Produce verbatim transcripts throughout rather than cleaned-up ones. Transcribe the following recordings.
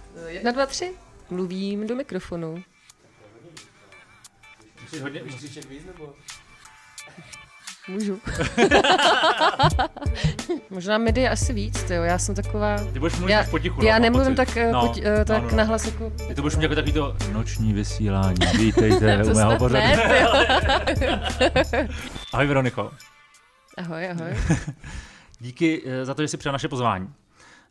Jedna, dva, tři. Mluvím do mikrofonu. Musíš hodně výstříček víc, nebo? Můžu. Možná midi je asi víc, tyjo. Já jsem taková... Ty budeš mluvit já, potichu. Já no, nemluvím pocit. tak, no, poti, uh, tak no, no. nahlas jako... Ty to budeš mít jako takový to noční vysílání. Vítejte u mého pořadu. Ahoj Veroniko. Ahoj, ahoj. Díky za to, že jsi přijal naše pozvání. Uh,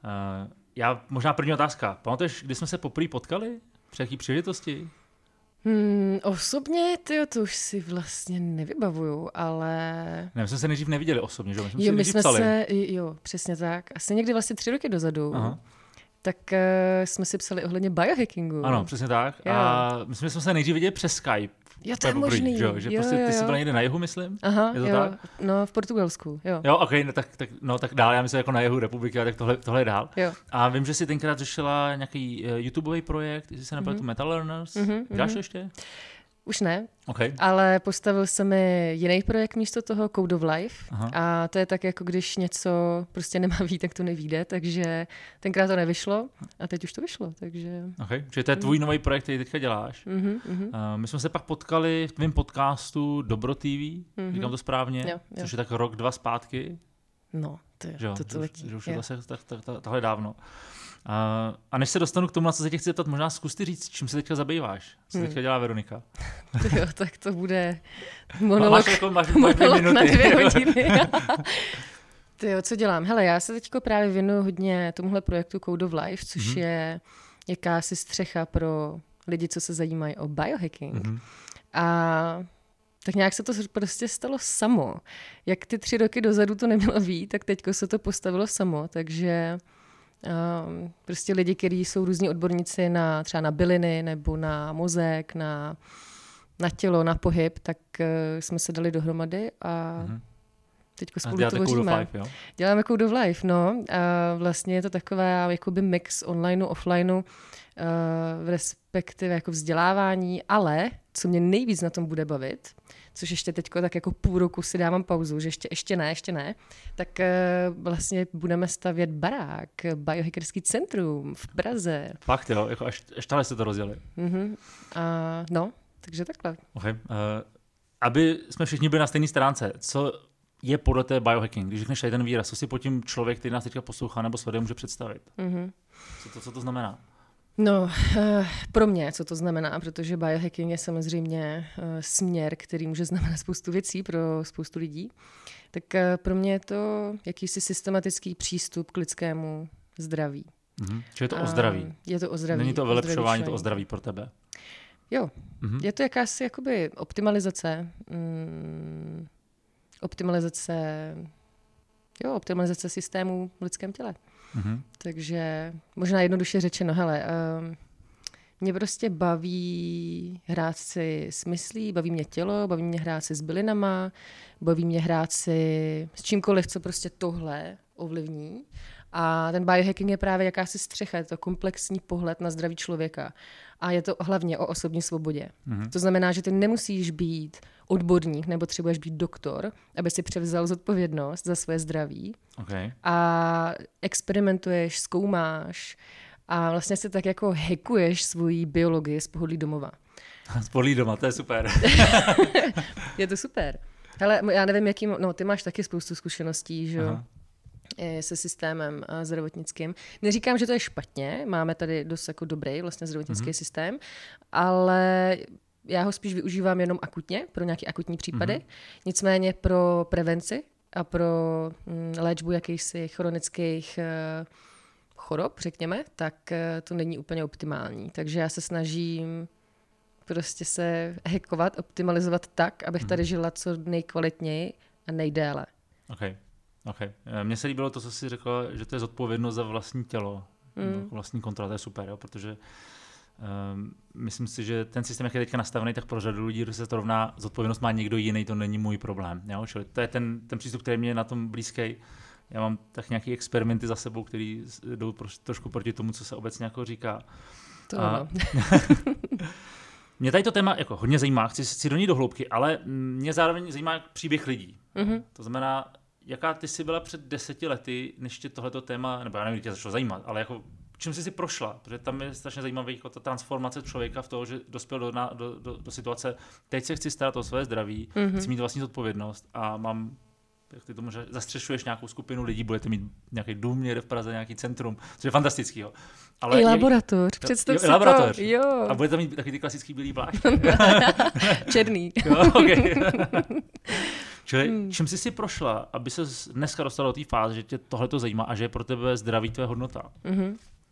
já možná první otázka. Pamatuješ, kdy jsme se poprvé potkali? Při jaký příležitosti? Hmm, osobně, tyjo, to už si vlastně nevybavuju, ale... Ne, my jsme se nejdřív neviděli osobně, že? My jsme jo, si my jsme psali. se, jo, přesně tak. Asi někdy vlastně tři roky dozadu. Aha. Tak uh, jsme si psali ohledně biohackingu. Ano, přesně tak. Jo. A myslím, že jsme se nejdřív viděli přes Skype. Jo, to je možný. Že, že jo, prostě ty jo, jsi jo. byla někde na jihu, myslím? Aha, je to jo. tak? No, v Portugalsku, jo. Jo, ok, no tak, tak, no, tak dál, já myslím jako na jihu republiky, tak tohle, tohle je dál. Jo. A vím, že jsi tenkrát řešila nějaký uh, YouTubeový projekt, jestli se nepletu, mm-hmm. Meta Learners. Mm-hmm. Děláš to ještě? Už ne, okay. Ale postavil se mi jiný projekt místo toho, Code of Life. Aha. A to je tak, jako když něco prostě nemá vít, tak to nevíde, takže tenkrát to nevyšlo a teď už to vyšlo, takže... Okay. Čili to je tvůj nový projekt, který teďka děláš. Mm-hmm, mm-hmm. Uh, my jsme se pak potkali v tvém podcastu Dobro T V, mm-hmm. říkám to správně, jo, jo. což je tak rok, dva zpátky. No, to, jo, to, to letí. Že už je zase tak, tak, tak, tahle dávno. Uh, a než se dostanu k tomu, na co se tě chci zeptat, možná zkus ty říct, čím se teďka zabýváš? Co teďka dělá Veronika? Jo, tak to bude monolog, máš jako, máš, monolog máš na dvě hodiny. Tyjo, co dělám? Hele, já se teďko právě věnuju hodně tomuhle projektu Code of Life, což mm-hmm. je jakási střecha pro lidi, co se zajímají o biohacking. Mm-hmm. A tak nějak se to prostě stalo samo. Jak ty tři roky dozadu to nemělo být, tak teďko se to postavilo samo, takže... Um, prostě lidi, kteří jsou různí odborníci na třeba na byliny nebo na mozek, na, na tělo, na pohyb, tak uh, jsme se dali dohromady a mm-hmm. teďko spolu a tvoříme. Code of Life, jo? Děláme Code of Life, no. A vlastně je to taková jakoby mix onlineu, offlineu, uh, respektive jako vzdělávání, ale co mě nejvíc na tom bude bavit, což ještě teďko tak jako půl roku si dávám pauzu, že ještě, ještě ne, ještě ne, tak uh, vlastně budeme stavět barák, biohackerský centrum v Praze. Fakt jo, jako až, až tahle se to rozdělili. Uh-huh. A no, takže takhle. Okay. Uh, aby jsme všichni byli na stejné stránce, co je podle té biohacking? Když řekneš tady ten výraz, co si pod tím člověk, který nás teďka poslouchá nebo sleduje, může představit? Uh-huh. Co, to, co to znamená? No, uh, pro mě, co to znamená, protože biohacking je samozřejmě uh, směr, který může znamenat spoustu věcí pro spoustu lidí, tak uh, pro mě je to jakýsi systematický přístup k lidskému zdraví. Mm-hmm. Čili je to o zdraví? Uh, je to o zdraví. Není to o vylepšování, to o zdraví pro tebe? Jo, mm-hmm. Je to jakási jakoby optimalizace, mm, optimalizace, jo, optimalizace systému v lidském těle. Mm-hmm. Takže možná jednoduše řečeno, hele, um, mě prostě baví hrát si s myslí, baví mě tělo, baví mě hrát si s bylinama, baví mě hrát si s čímkoliv, co prostě tohle ovlivní. A ten biohacking je právě jakási střecha, je to komplexní pohled na zdraví člověka. A je to hlavně o osobní svobodě. Mm-hmm. To znamená, že ty nemusíš být odborník nebo potřebuješ být doktor, aby si převzal zodpovědnost za svoje zdraví. Okay. A experimentuješ, zkoumáš a vlastně si tak jako hackuješ svoji biologii z pohodlí domova. Z pohodlí doma, to je super. Je to super. Hele, já nevím, jaký, no ty máš taky spoustu zkušeností, že jo? Se systémem zdravotnickým. Neříkám, že to je špatně, máme tady dost jako dobrý vlastně zdravotnický mm-hmm. systém, ale já ho spíš využívám jenom akutně, pro nějaké akutní případy. Mm-hmm. Nicméně pro prevenci a pro mm, léčbu jakýchsi chronických uh, chorob, řekněme, tak uh, to není úplně optimální. Takže já se snažím prostě se hackovat, optimalizovat tak, abych mm-hmm. tady žila co nejkvalitněji a nejdéle. Okay. Okay. Mně se líbilo to, co jsi řekla, že to je zodpovědnost za vlastní tělo, mm. vlastní kontrola, to je super, jo? Protože um, myslím si, že ten systém, jak je teďka nastavený, tak pro řadu lidí se to rovná, zodpovědnost má někdo jiný, to není můj problém. Jo? Čili to je ten, ten přístup, který mě je na tom blízký. Já mám tak nějaké experimenty za sebou, které jdou pro, trošku proti tomu, co se obecně jako říká. To A, mě tady to téma jako hodně zajímá, chci si do ní do hloubky, ale mě zároveň zajímá příběh lidí. Mm-hmm. To znamená, jaká ty jsi byla před deseti lety, než tě tohleto téma, nebo já nevím, tě začalo zajímat, ale jako čím jsi si prošla, protože tam je strašně zajímavý jako ta transformace člověka v toho, že dospěl do, do, do, do situace, teď se chci starat o své zdraví, mm-hmm. chci mít vlastní zodpovědnost a mám, jak ty tomu zastřešuješ nějakou skupinu lidí, budete mít nějaký dům někde v Praze, nějaký centrum, což je fantastický. Jo. Ale I laboratoř, představ jo, si laboratoř. to. Jo. A budete mít takový ty klasický bílý plášť. Černý. Jo, okay. Čili hmm. čím jsi si prošla, aby se dneska dostala do té fáze, že tě tohle to zajímá a že je pro tebe zdraví tvé hodnota? Mm-hmm.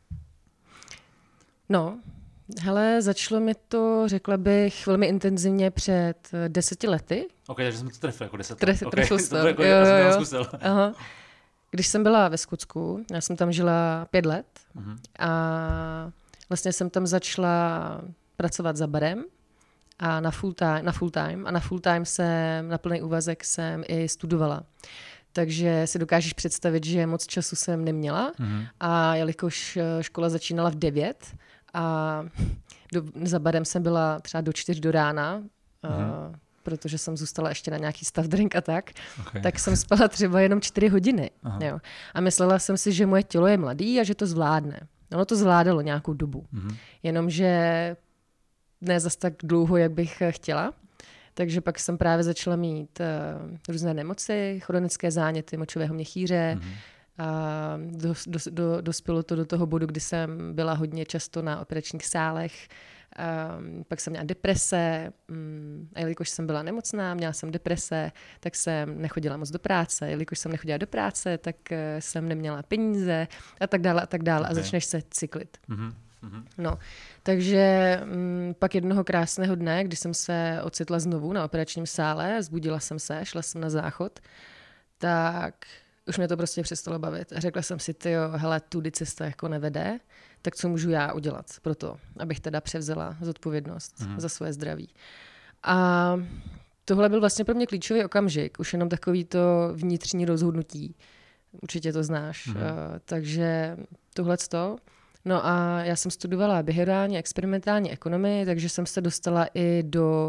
No, hele, začalo mi to, řekla bych, velmi intenzivně před deseti lety. Ok, takže jsem to trefil jako deset let. Tref, okay. Trefil jsi to. Jako, jo, já jsem jo. zkusil. Aha. Když jsem byla ve Skotsku, já jsem tam žila pět let mm-hmm. a vlastně jsem tam začala pracovat za barem a na full time, na full time a na full time jsem, na plný úvazek jsem i studovala. Takže si dokážeš představit, že moc času jsem neměla mm-hmm. a jelikož škola začínala v devět a do, za barem jsem byla třeba do čtyř do rána, mm-hmm. uh, protože jsem zůstala ještě na nějaký staff drink a tak, okay. tak jsem spala třeba jenom čtyři hodiny. Jo. A myslela jsem si, že moje tělo je mladý a že to zvládne. Ono to zvládalo nějakou dobu. Mm-hmm. Jenomže ne zas tak dlouho, jak bych chtěla. Takže pak jsem právě začala mít uh, různé nemoci, chronické záněty močového měchýře. Mm-hmm. A do, do, do, dospělo to do toho bodu, kdy jsem byla hodně často na operačních sálech. Um, pak jsem měla deprese um, a jelikož jsem byla nemocná, měla jsem deprese, tak jsem nechodila moc do práce. Jelikož jsem nechodila do práce, tak uh, jsem neměla peníze a tak dále a tak dále. Okay. A začneš se cyklit. Mm-hmm. No, takže um, pak jednoho krásného dne, kdy jsem se ocitla znovu na operačním sále, zbudila jsem se, šla jsem na záchod, tak už mě to prostě přestalo bavit. A řekla jsem si, tyjo, hele, tudy cesta jako nevede, tak co můžu já udělat pro to, abych teda převzala zodpovědnost mm. za svoje zdraví. A tohle byl vlastně pro mě klíčový okamžik, už jenom takový to vnitřní rozhodnutí. Určitě to znáš. Mm. Uh, takže tohleto. No a já jsem studovala behaviorální experimentální ekonomii, takže jsem se dostala i do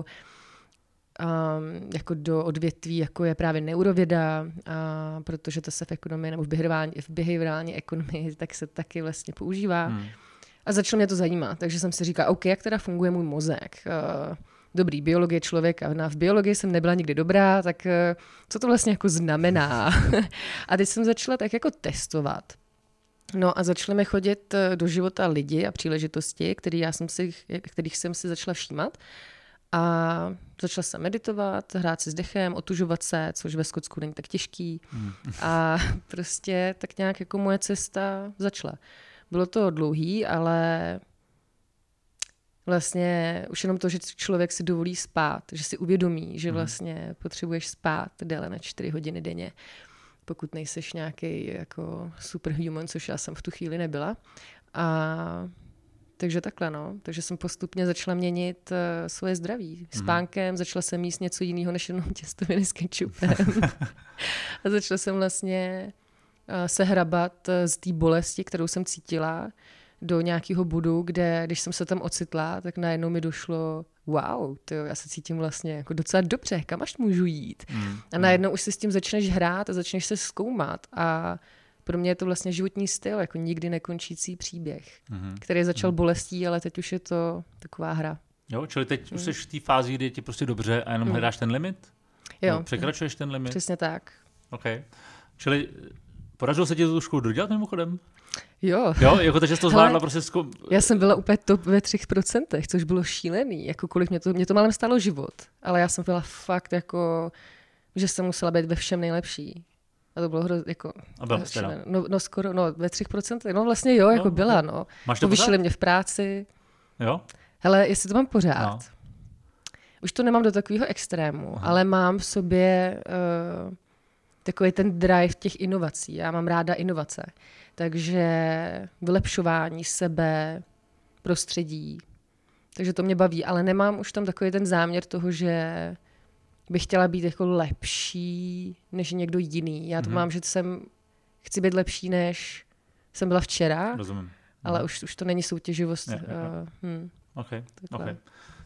Um, jako do odvětví, jako je právě neurověda, a protože to se v ekonomii nebo v behaviorální, v behaviorální ekonomii tak se taky vlastně používá. Hmm. A začalo mě to zajímat, takže jsem si říkala, OK, jak teda funguje můj mozek? Uh, dobrý, biologie člověka. No, v biologii jsem nebyla nikdy dobrá, tak uh, co to vlastně jako znamená? A teď jsem začala tak jako testovat. No a začaly mi chodit do života lidi a příležitosti, který já jsem si, kterých jsem si začala všímat. A začala jsem meditovat, hrát si s dechem, otužovat se, což ve Skotsku není tak těžký. Mm. A prostě tak nějak jako moje cesta začala. Bylo to dlouhý, ale vlastně už jenom to, že člověk si dovolí spát, že si uvědomí, že vlastně potřebuješ spát déle na čtyři hodiny denně, pokud nejseš nějaký jako superhuman, což já jsem v tu chvíli nebyla. A takže takhle, no. Takže jsem postupně začala měnit uh, svoje zdraví. Spánkem mm. začala jsem jíst něco jiného, než jenom těstoviny s kečupem. A začala jsem vlastně uh, se hrabat uh, z té bolesti, kterou jsem cítila, do nějakého bodu, kde, když jsem se tam ocitla, tak najednou mi došlo, wow, tyjo, já se cítím vlastně jako docela dobře, kam až můžu jít. Mm. A najednou už si s tím začneš hrát a začneš se zkoumat. A pro mě je to vlastně životní styl, jako nikdy nekončící příběh, mm-hmm. který začal mm-hmm. bolestí, ale teď už je to taková hra. Jo, čili teď mm. už jsi v té fázi, kdy je ti prostě dobře a jenom mm. hledáš ten limit? Jo. No, překračuješ ten limit? Přesně tak. OK. Čili podařilo se ti tu školu dodělat mimochodem? Jo. Jo, jako takže jsi to zvládla prostě... Zko... Já jsem byla úplně top ve třech procentech, což bylo šílený. Jako kolik mě to, mě to málem stálo život. Ale já jsem byla fakt jako, že jsem musela být ve všem nejlepší. A to bylo hrozně, jako... A byla teda? No, no skoro, no ve třech procentech. No vlastně jo, jako no, byla, no. Máš to Povyšili mě v práci. Jo? Hele, jestli to mám pořád. No. Už to nemám do takového extrému, Aha. ale mám v sobě uh, takový ten drive těch inovací. Já mám ráda inovace. Takže vylepšování sebe, prostředí. Takže to mě baví, ale nemám už tam takový ten záměr toho, že bych chtěla být jako lepší než někdo jiný. Já to mm-hmm. mám, že jsem, chci být lepší, než jsem byla včera. Rozumím. Ale mm. už, už to není soutěživost. Je, je, je. Uh, hm, okay. Okay.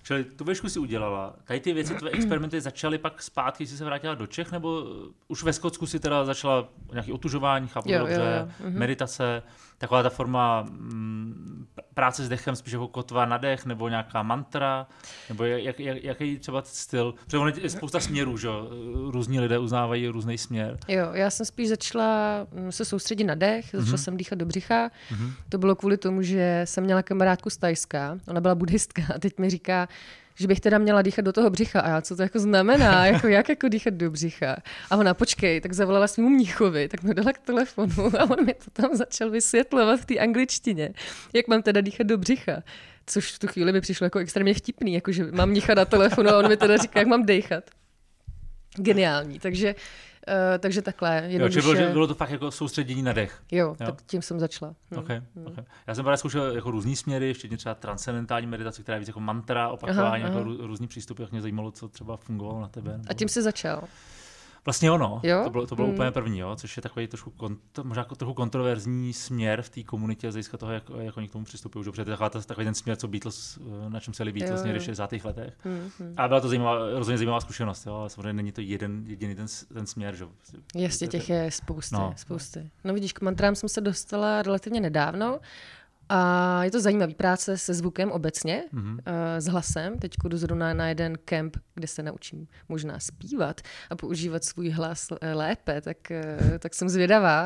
Čili tu výšku si udělala. Tady ty věci, tvé experimenty začaly pak zpátky, jsi se vrátila do Čech, nebo už ve Skotsku si teda začala nějaké otužování, chápu jo, dobře, jo, jo. Mhm. meditace, taková ta forma m, práce s dechem, spíš jako kotva na dech, nebo nějaká mantra, nebo jak, jak, jaký třeba styl. Protože je spousta směrů, že různí lidé uznávají různý směr. Jo, já jsem spíš začala se soustředit na dech, začala mm-hmm. jsem dýchat do břicha. Mm-hmm. To bylo kvůli tomu, že jsem měla kamarádku z Thajska, ona byla buddhistka a teď mi říká, že bych teda měla dýchat do toho břicha. A já, co to jako znamená? Jako, jak jako dýchat do břicha? A ona, počkej, tak zavolala svému mnichovi, tak mi dala k telefonu a on mi to tam začal vysvětlovat v té angličtině, jak mám teda dýchat do břicha. Což v tu chvíli by přišlo jako extrémně vtipný, jako že mám mnicha na telefonu a on mi teda říká, jak mám dýchat. Geniální, takže Uh, takže takhle. Jednoduše... Jo, bylo, bylo to fakt jako soustředění na dech. Jo, jo? tak tím jsem začala. Okay, hmm. okay. Já jsem právě zkoušel jako různý směry, včetně třeba transcendentální meditace, která je víc jako mantra, opakování, aha, jako aha. různý přístupy, jak mě zajímalo, co třeba fungovalo na tebe. Nebo... A tím jsi začal? Vlastně ono, jo? to bylo, to bylo hmm. úplně první, jo? Což je takový trošku kont- možná jako trochu kontroverzní směr v té komunitě z hlediska toho, jak, jak oni k tomu přistupují, protože to je takový ten směr, co Beatles, na čem se líbí Beatles někdy v šedesátých letech. Hmm. A byla to zajímavá, rozhodně zajímavá zkušenost, jo? Ale samozřejmě není to jeden jediný ten, ten směr. Že? Jasně, těch je spousty, no. spousty. No vidíš, k mantrám jsem se dostala relativně nedávno. A je to zajímavý práce se zvukem obecně, mm-hmm. s hlasem. Teď jdu zrovna na jeden kemp, kde se naučím možná zpívat a používat svůj hlas lépe, tak, tak jsem zvědavá.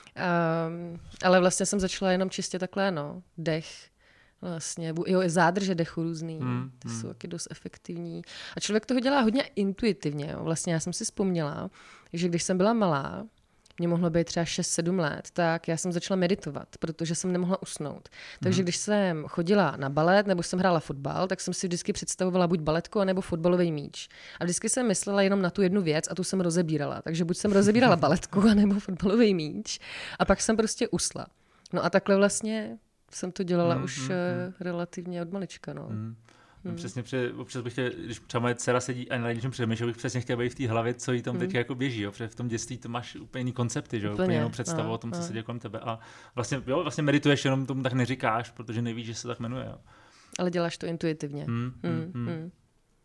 Um, ale vlastně jsem začala jenom čistě takhle, no, dech. Vlastně, jo, zádrže dechu různý, mm, ty mm. jsou taky dost efektivní. A člověk toho dělá hodně intuitivně. Jo. Vlastně já jsem si vzpomněla, že když jsem byla malá, mě mohlo být třeba šest sedm let, tak já jsem začala meditovat, protože jsem nemohla usnout. Takže mm. když jsem chodila na balet nebo jsem hrála fotbal, tak jsem si vždycky představovala buď baletku, nebo fotbalový míč. A vždycky jsem myslela jenom na tu jednu věc a tu jsem rozebírala. Takže buď jsem rozebírala baletku, nebo fotbalový míč a pak jsem prostě usla. No a takhle vlastně jsem to dělala mm, už mm, mm. relativně od malička. No. Mm. Hmm. Přesně, pře, občas bych chtěl, když třeba moje dcera sedí a na něčem přemýšlel, bych přesně chtěl být v té hlavě, co jí tam teď hmm. jako běží, jo? Protože v tom dětství to máš úplně jiný koncepty, že? Úplně jinou představu no, o tom, co no. se děje kolem tebe. A vlastně, jo, vlastně medituješ, jenom tomu tak neříkáš, protože nevíš, že se tak jmenuje. Jo? Ale děláš to intuitivně. Hmm, hmm, hmm, hmm. Um,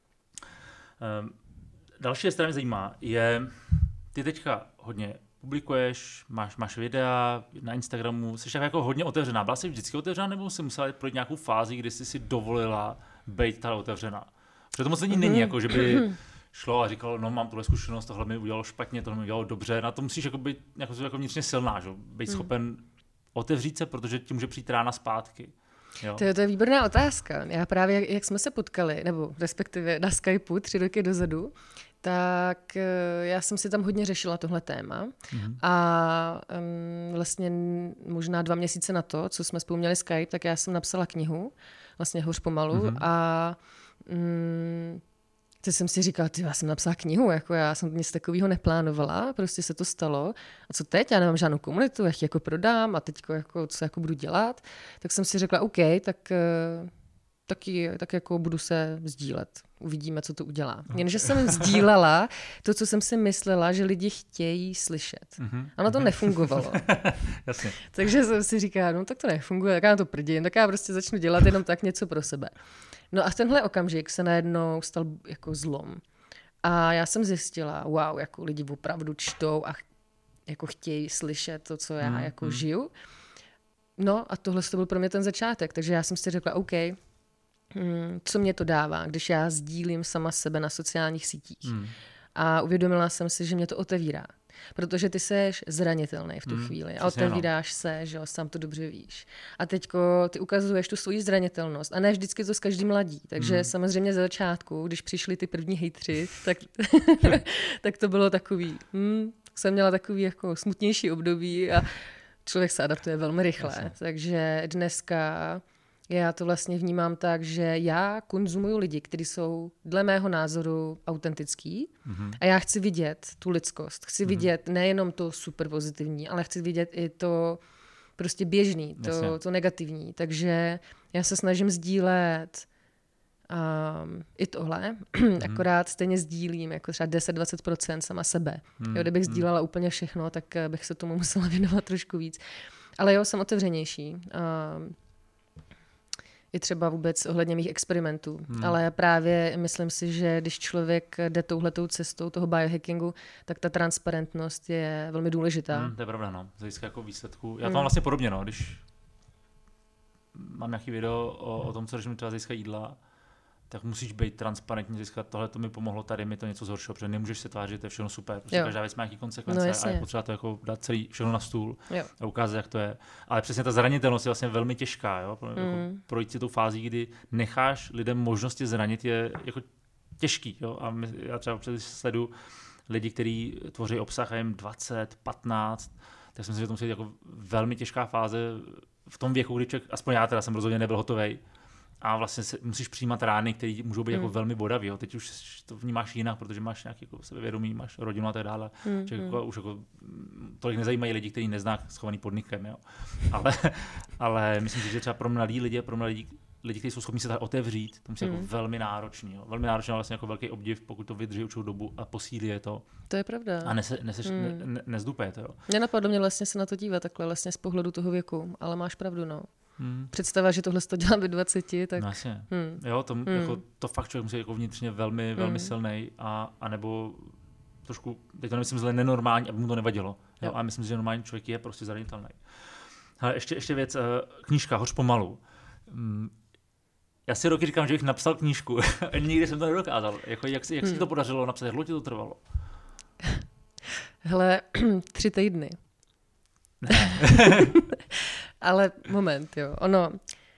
další věc, která mě zajímá, je, ty teďka hodně publikuješ, máš, máš videa na Instagramu, jsi tak jako hodně otevřená. Byla jsi vždycky otevřená, nebo jsi musela projít nějakou fázi, kdy jsi si dovolila být tady otevřená? Protože to moc není, není jako, že by šlo a říkalo, no mám tuhle zkušenost, tohle mi udělalo špatně, tohle mi udělalo dobře. Na to musíš jako být jako, jako vnitřně silná, že? Být schopen otevřít se, protože ti může přijít rána zpátky. Jo. To, je, to je výborná otázka. Já právě, jak, jak jsme se potkali, nebo respektive na Skypeu tři roky dozadu, tak já jsem si tam hodně řešila tohle téma mm-hmm. a um, vlastně možná dva měsíce na to, co jsme spolu měli Skype, tak já jsem napsala knihu, vlastně Hoř pomalu mm-hmm. a um, teď jsem si říkala, ty, já jsem napsala knihu, jako já jsem nic takového neplánovala, prostě se to stalo. A co teď? Já nemám žádnou komunitu, jak ji jako prodám a teď jako, co jako budu dělat. Tak jsem si řekla, OK, tak... Taky, tak jako budu se sdílet. Uvidíme, co to udělá. Jenže jsem sdílela to, co jsem si myslela, že lidi chtějí slyšet. Mm-hmm. A ono to nefungovalo. Jasně. Takže jsem si říkala, no tak to nefunguje, tak já na to prdím, tak já prostě začnu dělat jenom tak něco pro sebe. No a v tenhle okamžik se najednou stal jako zlom. A já jsem zjistila, wow, jako lidi opravdu čtou a jako chtějí slyšet to, co já mm-hmm. jako žiju. No a tohle to byl pro mě ten začátek, takže já jsem si řekla, OK, Hmm, co mě to dává, když já sdílím sama sebe na sociálních sítích. Hmm. A uvědomila jsem si, že mě to otevírá. Protože ty seš zranitelný v tu hmm, chvíli. A otevíráš no. se, že jo, sám to dobře víš. A teďko ty ukazuješ tu svoji zranitelnost. A ne vždycky to s každým ladí. Takže hmm. samozřejmě za začátku, když přišli ty první hejtři, tak, tak to bylo takový. Hmm, jsem měla takový jako smutnější období a člověk se adaptuje velmi rychle. Jasně. Takže dneska... Já to vlastně vnímám tak, že já konzumuju lidi, kteří jsou dle mého názoru autentický mm-hmm. a já chci vidět tu lidskost. Chci mm-hmm. vidět nejenom to super pozitivní, ale chci vidět i to prostě běžný, to, to negativní. Takže já se snažím sdílet um, i tohle, mm-hmm. akorát stejně sdílím jako třeba deset až dvacet procent sama sebe. Mm-hmm. Jo, kdybych sdílela úplně všechno, tak bych se tomu musela věnovat trošku víc. Ale jo, jsem otevřenější. Um, i třeba vůbec ohledně mých experimentů. Hmm. Ale právě myslím si, že když člověk jde touhletou cestou toho biohackingu, tak ta transparentnost je velmi důležitá. Hmm, to je pravda, no. Z hlediska jako výsledku. Já to hmm. mám vlastně podobně, no. Když mám nějaký video o, o tom, co řeším třeba z hlediska jídla, tak musíš být transparentní, získat tohle to mi pomohlo, tady mi to něco zhoršilo, protože nemůžeš se tvářit, že to je všechno super. Prostě každá věc má nějaký konsekvence no, a je potřeba to jako dát celý všechno na stůl jo. a ukázat, jak to je. Ale přesně ta zranitelnost je vlastně velmi těžká, jo? Mm. Jako projít si tou fází, kdy necháš lidem možnosti zranit, je jako těžký. Jo? A my, já třeba občas sledu lidi, kteří tvoří obsah a jim dvacet, patnáct, tak si myslím, že to musí být jako velmi těžká fáze v tom věku, kdy člověk, aspoň já teda jsem rozhodně nebyl hotovej, a vlastně se, musíš přijímat rány, které můžou být mm. jako velmi bodavý. Jo. Teď už to vnímáš jinak, protože máš nějaký jako sebevědomí, máš rodinu a tak dále. Mm. Že jako, už jako, tolik nezajímají lidi, kteří nezná schovaný podnikem. Jo. Ale, ale myslím si, že třeba pro mladý lidi, pro mladý lidi, lidi, kteří jsou schopni se tak otevřít, to musí mm. jako velmi náročný. Jo. Velmi náročný, vlastně jako velký obdiv, pokud to vydrží určitou dobu a posílí je to. To je pravda. A nese, neseš, mm. ne, ne, nezdupé to. Jo. Mě napadlo mě vlastně se na to dívat takhle vlastně z pohledu toho věku, ale máš pravdu, no. Hmm. Představa, že tohle to dělám ve dvaceti, tak... No, hmm. Jo, to, hmm. jako, to fakt člověk musí jako vnitřně velmi, velmi hmm. silnej a, a nebo trošku, teď to nemyslím zle, nenormální, aby mu to nevadilo. Jo. Jo, a myslím, že normální člověk je prostě zranitelný. Ale ještě, ještě věc, knížka Hoř pomalu. Já si roky říkám, že bych napsal knížku a nikdy jsem to nedokázal. Jako, jak si, jak hmm. si to podařilo napsat? Jak dlouho ti to trvalo? Hele, tři týdny. Ale moment, jo, ono,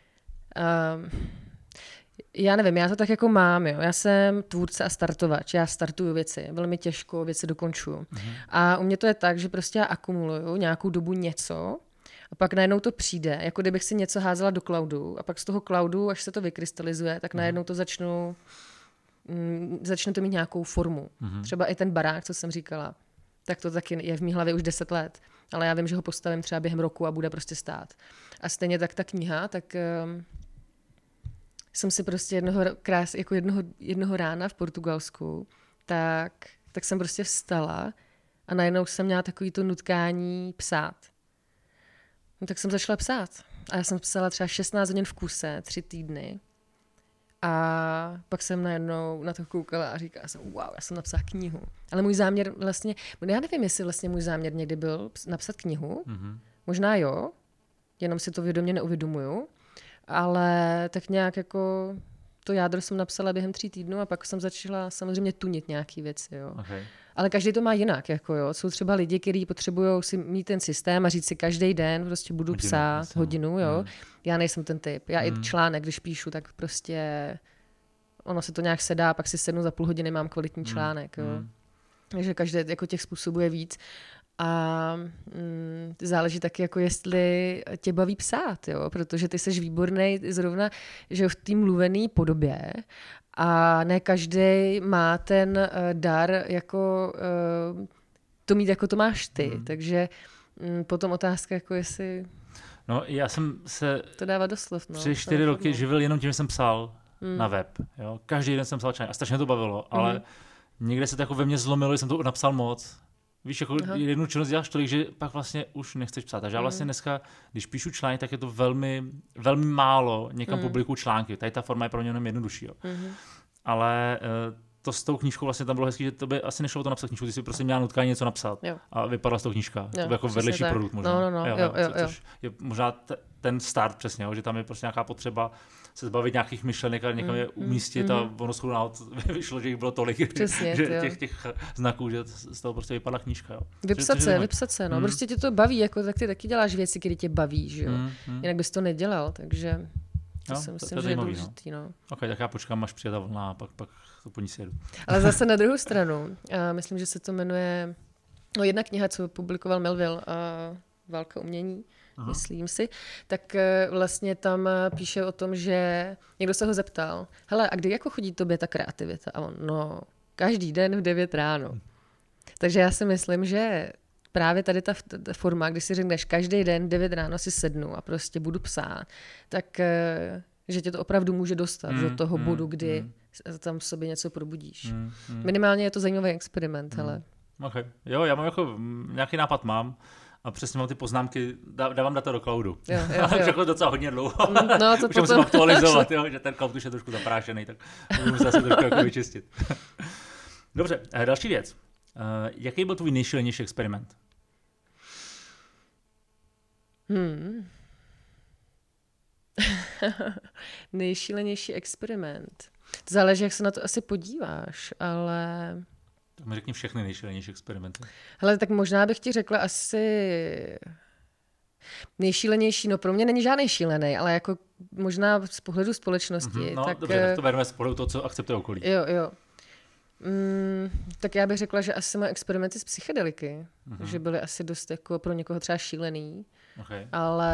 um, já nevím, já to tak jako mám, jo, já jsem tvůrce a startovač, já startuju věci, velmi těžko věci dokončuju. Mm-hmm. A u mě to je tak, že prostě já akumuluju nějakou dobu něco a pak najednou to přijde, jako kdybych si něco házela do cloudu a pak z toho cloudu, až se to vykrystalizuje, tak najednou to začnu, mm, začne to mít nějakou formu. Mm-hmm. Třeba i ten barák, co jsem říkala, tak to taky je v mý hlavě už deset let. Ale já vím, že ho postavím třeba během roku a bude prostě stát. A stejně tak ta kniha, tak um, jsem si prostě jednoho, krás, jako jednoho, jednoho rána v Portugalsku, tak, tak jsem prostě vstala a najednou jsem měla takový to nutkání psát. No, tak jsem začala psát. A já jsem psala třeba šestnáct hodin v kuse, tři týdny. A pak jsem najednou na to koukala a říkala jsem, wow, já jsem napsala knihu. Ale můj záměr vlastně, já nevím, jestli vlastně můj záměr někdy byl napsat knihu. Mm-hmm. Možná jo, jenom si to vědomě neuvědomuju. Ale tak nějak jako to jádro jsem napsala během tří týdnů a pak jsem začala samozřejmě tunit nějaký věci, jo. Okay. Ale každý to má jinak, jako jo. Jsou třeba lidi, kteří potřebují si mít ten systém a říct si každý den prostě budu hodinu, psát myslím. hodinu, jo. Hmm. Já nejsem ten typ. Já hmm. i článek, když píšu, tak prostě ono se to nějak sedá, pak si sednu za půl hodiny, mám kvalitní článek, hmm. jo. Takže každý jako těch způsobů je víc. A mm, záleží taky, jako jestli tě baví psát, jo? Protože ty seš výbornej zrovna, že v té mluvené podobě a ne každý má ten uh, dar, jako uh, to mít, jako to máš ty. Hmm. Takže mm, potom otázka, jako jestli no, já jsem se to dává doslov. No, tři, čtyři roky živil jenom tím, že jsem psal hmm. na web. Jo? Každý den jsem psal článek a strašně to bavilo, hmm. ale někde se to jako ve mně zlomilo, že jsem to napsal moc. Víš, jako Aha. jednu činnost děláš tolik, že pak vlastně už nechceš psát. Takže já vlastně dneska, když píšu článek, tak je to velmi, velmi málo někam mm. publikuju články. Tady ta forma je pro mě jenom jednodušší. Jo. Mm. Ale to s tou knížkou vlastně tam bylo hezký, že to by asi nešlo to napsat knížku, ty si prostě měla nutkání něco napsat jo. a vypadala z toho knížka. Jo, to by jako vedlejší tak. produkt možná. No, no, no. Jo, jo, jo, což je možná t- ten start přesně, jo, že tam je prostě nějaká potřeba se zbavit nějakých myšlenek a někam je umístit mm, a ono schůl náhod vyšlo, že jich bylo tolik, Přesně, že těch, těch znaků, že z toho prostě vypadla knížka. Jo. Vypsat což, se, což vypsat se, no. Mm. Prostě tě to baví, jako, tak ty taky děláš věci, které tě baví, že jo. Mm, mm. Jinak bys to nedělal, takže to no, si myslím, to, to že je důležitý. No. Ok, tak já počkám, až přijde ta vlna a pak, pak to po ní si jedu. Ale zase na druhou stranu, a myslím, že se to jmenuje, no jedna kniha, co publikoval Melville, a Válka umění, Aha. myslím si, tak vlastně tam píše o tom, že někdo se ho zeptal, hele, a kdy jako chodí tobě ta kreativita? A on, no, každý den v devět ráno. Takže já si myslím, že právě tady ta, ta forma, když si řekneš každý den v devět ráno si sednu a prostě budu psát, tak že tě to opravdu může dostat mm, do toho mm, bodu, kdy mm. tam v sobě něco probudíš. Mm, mm. Minimálně je to zajímavý experiment, mm. hele. Okay. Jo, já mám jako nějaký nápad mám, a přesně mám ty poznámky, dá, dávám data do cloudu. Jo, jo, jo. Všechno docela hodně dlouho. No, to už potom... musím aktualizovat, jo, že ten cloud už je trošku zaprášený, tak musím zase trošku jako vyčistit. Dobře, další věc. Jaký byl tvůj nejšílenější experiment? Hmm. Nejšílenější experiment. To záleží, jak se na to asi podíváš, ale... Tak mi řekni všechny nejšílenější experimenty. Hele, tak možná bych ti řekla asi... Nejšílenější, no pro mě není žádný šílený, ale jako možná z pohledu společnosti. Mm-hmm, no tak, dobře, tak to bereme z pohledu toho, co akceptuje okolí. Jo, jo. Mm, tak já bych řekla, že asi moje experimenty s psychedeliky, mm-hmm. že byly asi dost jako pro někoho třeba šílený, okay. ale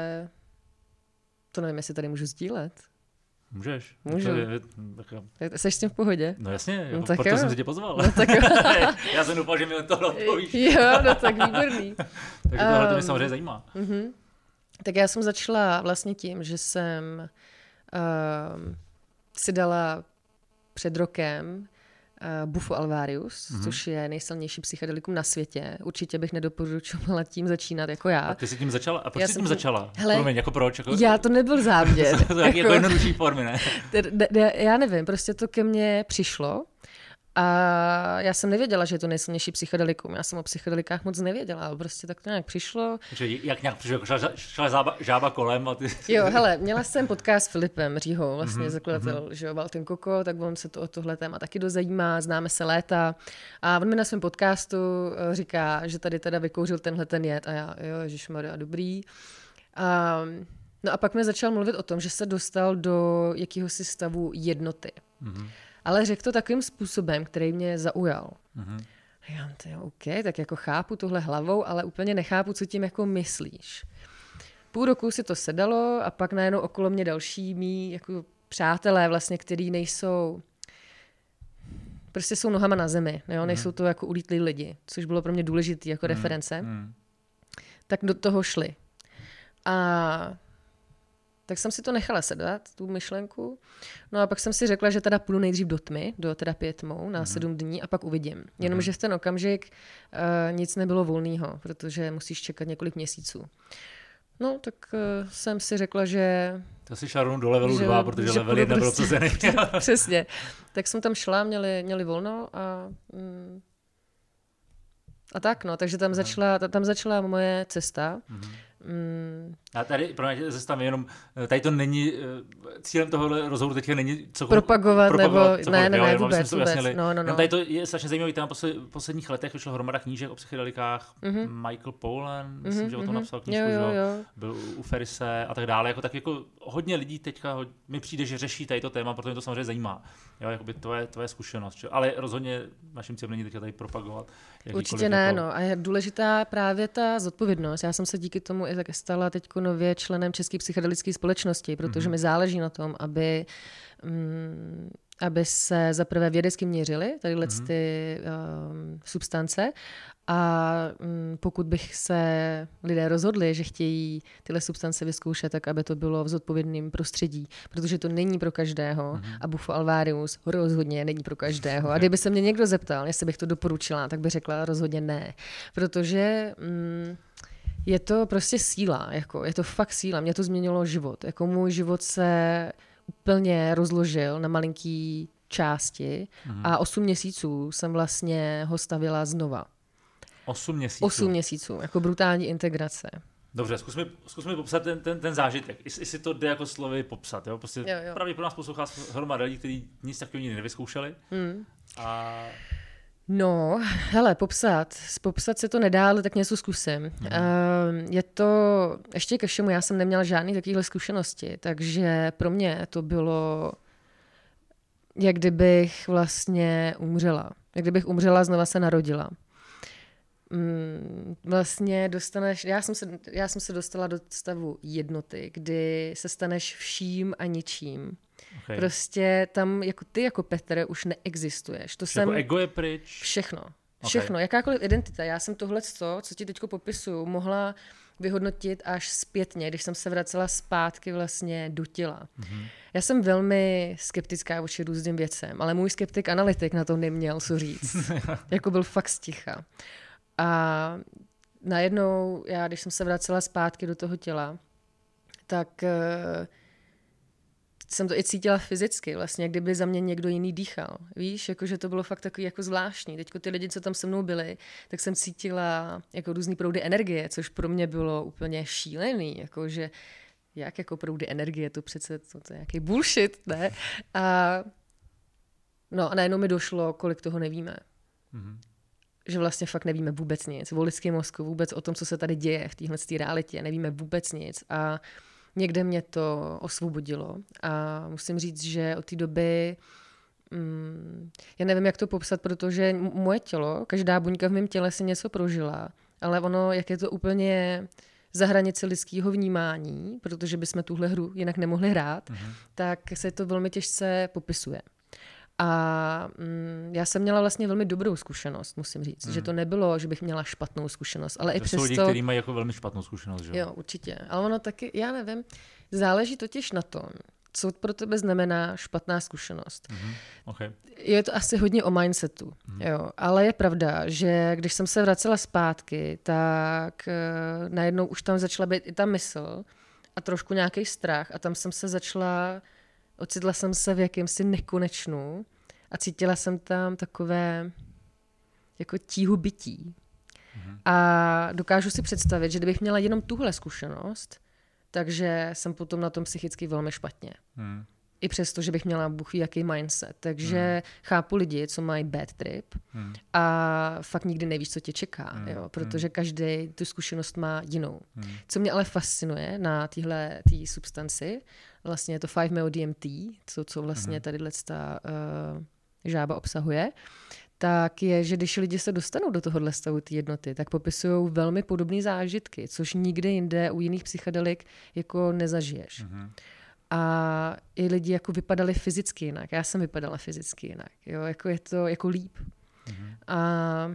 to nevím, jestli tady můžu sdílet. Můžeš. Můžu. To je, tak... Jsi s tím v pohodě? No jasně, no, proto jo. jsem se tě pozval. No, tak já jsem doufal, že mi tohle odpovíš. Jo, no tak výborný. Takže tohle um, to mě samozřejmě zajímá. Uh-huh. Tak já jsem začala vlastně tím, že jsem um, si dala před rokem uh, Bufo alvarius, mm-hmm. což je nejsilnější psychedelikum na světě. Určitě bych nedoporučovala tím začínat jako já. A ty jsi tím začala? A proč já jsi tím tím... začala? Hele, Promiň, jako proč? Jako... Já to nebyl záměr. to je jako, jako jednodušší formy, ne? Já nevím, prostě to ke mně přišlo. A já jsem nevěděla, že je to nejsilnější psychedelikum. Já jsem o psychedelikách moc nevěděla, ale prostě tak to nějak přišlo. Takže jak nějak přišlo, jako šla, šla žába, žába kolem a ty... Jo, hele, měla jsem podcast s Filipem Říhou, vlastně mm-hmm, zakladatel, mm-hmm. že jo, Valtin Koko, tak on se to o tohle téma taky dozajímá, známe se léta. A on mi na svém podcastu říká, že tady teda vykouřil tenhle ten jed a já, jo, ježišmarja, dobrý. A, no a pak mi začal mluvit o tom, že se dostal do jakýhosi stavu jednoty. Mm-hmm. Ale řekl to takovým způsobem, který mě zaujal. Mm-hmm. A já to je OK, tak jako chápu tohle hlavou, ale úplně nechápu, co tím jako myslíš. Půl roku si to sedalo a pak najednou okolo mě další mý jako přátelé vlastně, který nejsou, prostě jsou nohama na zemi, jo? Mm-hmm. Nejsou to jako ulítlí lidi, což bylo pro mě důležitý jako mm-hmm. reference. Tak do toho šli. A tak jsem si to nechala sedat, tu myšlenku. No a pak jsem si řekla, že teda půjdu nejdřív do tmy, do terapie tmou na mm-hmm. sedm dní a pak uvidím. Jenomže v ten okamžik uh, nic nebylo volného, protože musíš čekat několik měsíců. No, tak uh, jsem si řekla, že... To si šla rovnou do levelu dva, protože level jedna byl obsazený. Přesně. Tak jsem tam šla, měli, měli volno a... Mm, a tak, no. Takže tam začala, tam začala moje cesta. Mm-hmm. Mm. A tady, pro mě se jenom, tady to není, cílem tohohle rozhovoru teďka není cokoliv propagovat, propagovat nebo, ne, ne, ne, jo, vůbec, vůbec, no, no, no. Tady to je strašně zajímavý téma, v posledních letech vyšla hromada knížek o psychedelikách, mm-hmm. Michael Pollan, myslím, mm-hmm. že o tom napsal knížku, jo, jo, jo. Byl u Ferrise a tak dále, jako tak jako hodně lidí teďka mi přijde, že řeší tady to téma, protože mě to samozřejmě zajímá, jo, jakoby tvoje, tvoje zkušenost, čo? Ale rozhodně naším cílem není teďka tady propagovat. Určitě ne, jako... no a je důležitá právě ta zodpovědnost. Já jsem se díky tomu i tak stala teďko nově členem České psychedelické společnosti, protože mm-hmm. mi záleží na tom, aby, um, aby se zaprvé vědecky měřily tadyhle mm-hmm. ty um, substance a um, pokud bych se lidé rozhodli, že chtějí tyhle substance vyzkoušet, tak aby to bylo v zodpovědném prostředí, protože to není pro každého mm-hmm. a Bufo alvarius rozhodně není pro každého. A kdyby se mě někdo zeptal, jestli bych to doporučila, tak bych řekla rozhodně ne, protože... Um, je to prostě síla, jako, je to fakt síla. Mě to změnilo život. Jako můj život se úplně rozložil na malinký části mm. a osm měsíců jsem vlastně ho stavila znova. Osm měsíců? Osm měsíců, jako brutální integrace. Dobře, zkus mi, zkus mi popsat ten, ten, ten zážitek. Jestli to jde jako slovy popsat. Jo? Prostě jo, jo. Pravděpodobně nás poslouchá hromada lidí, kteří nic takového nikdy nevyzkoušeli. Mm. A... No, hele, popsat. Popsat se to nedá, ale tak něco zkusím. Mm. Uh, je to, ještě ke všemu, já jsem neměla žádný takovéhle zkušenosti, takže pro mě to bylo, jak kdybych vlastně umřela. Jak kdybych umřela, znova se narodila. Mm, vlastně dostaneš, já jsem, se, já jsem se dostala do stavu jednoty, kdy se staneš vším a ničím. Okay. Prostě tam jako ty jako Petr už neexistuješ. To jsem, jako ego je pryč? Všechno. Všechno. Okay. Jakákoliv identita. Já jsem tohle, co ti teďko popisuju, mohla vyhodnotit až zpětně, když jsem se vracela zpátky vlastně do těla. Mm-hmm. Já jsem velmi skeptická vůči různým věcem, ale můj skeptik analytik na to neměl co říct. Jako byl fakt sticha. A najednou, já když jsem se vracela zpátky do toho těla, tak uh, jsem to i cítila fyzicky, vlastně, jak kdyby za mě někdo jiný dýchal. Víš, jakože to bylo fakt takový jako zvláštní. Teďko ty lidi, co tam se mnou byli, tak jsem cítila jako různý proudy energie, což pro mě bylo úplně šílený, jakože jak jako proudy energie, to přece to, to je nějaký bullshit, ne? A no a najednou mi došlo, kolik toho nevíme. Mm-hmm. Že vlastně fakt nevíme vůbec nic. O lidském mozku, vůbec o tom, co se tady děje v téhle realitě, nevíme vůbec nic. A někde mě to osvobodilo a musím říct, že od té doby, mm, já nevím, jak to popsat, protože moje tělo, každá buňka v mém těle si něco prožila, ale ono, jak je to úplně za hranici lidského vnímání, protože bychom tuhle hru jinak nemohli hrát, mm-hmm. tak se to velmi těžce popisuje. A mm, já jsem měla vlastně velmi dobrou zkušenost, musím říct, hmm. že to nebylo, že bych měla špatnou zkušenost, ale to i přesto... jsou lidi, kteří mají jako velmi špatnou zkušenost, že? Jo, určitě. Ale ono taky, já nevím, záleží totiž na tom, co pro tebe znamená špatná zkušenost. Hmm. Okay. Je to asi hodně o mindsetu, hmm. jo, ale je pravda, že když jsem se vracela zpátky, tak uh, najednou už tam začala být i ta mysl a trošku nějaký strach a tam jsem se začala... Ocitla jsem se v jakýmsi nekonečnu a cítila jsem tam takové jako tíhu bytí. Mm-hmm. A dokážu si představit, že kdybych měla jenom tuhle zkušenost, takže jsem potom na tom psychicky velmi špatně. Mm. I přesto, že bych měla bůh ví jaký mindset. Takže mm. chápu lidi, co mají bad trip mm. a fakt nikdy nevíš, co tě čeká, mm. jo, protože každý tu zkušenost má jinou. Mm. Co mě ale fascinuje na téhle tý substanci, vlastně je to five meo D M T, co, co vlastně tady ta uh, žába obsahuje, tak je, že když lidi se dostanou do tohohle stavu té jednoty, tak popisují velmi podobné zážitky, což nikde jinde u jiných psychedelik jako nezažiješ. Mm-hmm. A i lidi jako vypadali fyzicky jinak. Já jsem vypadala fyzicky jinak. Jo? Jako je to jako líp. Mm-hmm. A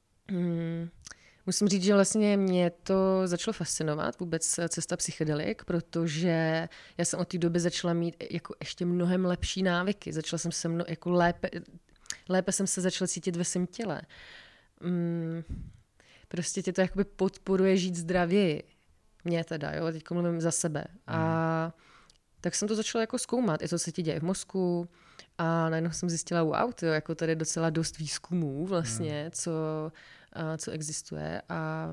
mm, musím říct, že vlastně mě to začalo fascinovat, vůbec cesta psychedelik, protože já jsem od té doby začala mít jako ještě mnohem lepší návyky. Začala jsem se mno, jako lépe, lépe jsem se začala cítit ve svém těle. Mm, prostě tě to jakoby podporuje žít zdravěji. Mě teda, jo, teď mluvím za sebe. Mm. A tak jsem to začala jako zkoumat, i co se ti děje v mozku. A najednou jsem zjistila, wow, tyjo, jako tady docela dost výzkumů vlastně, mm. co, a, co existuje. A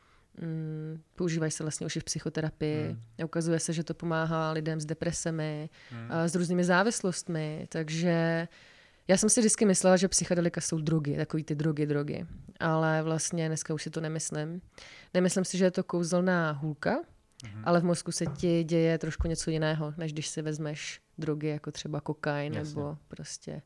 mm, používají se vlastně už i v psychoterapii. Mm. A ukazuje se, že to pomáhá lidem s depresemi, mm. a s různými závislostmi. Takže já jsem si vždycky myslela, že psychedelika jsou drogy, takový ty drogy, drogy. Ale vlastně dneska už si to nemyslím. Nemyslím si, že je to kouzelná hůlka, mm-hmm. ale v mozku se ti děje trošku něco jiného, než když si vezmeš drogy, jako třeba kokain, Jasně. nebo prostě.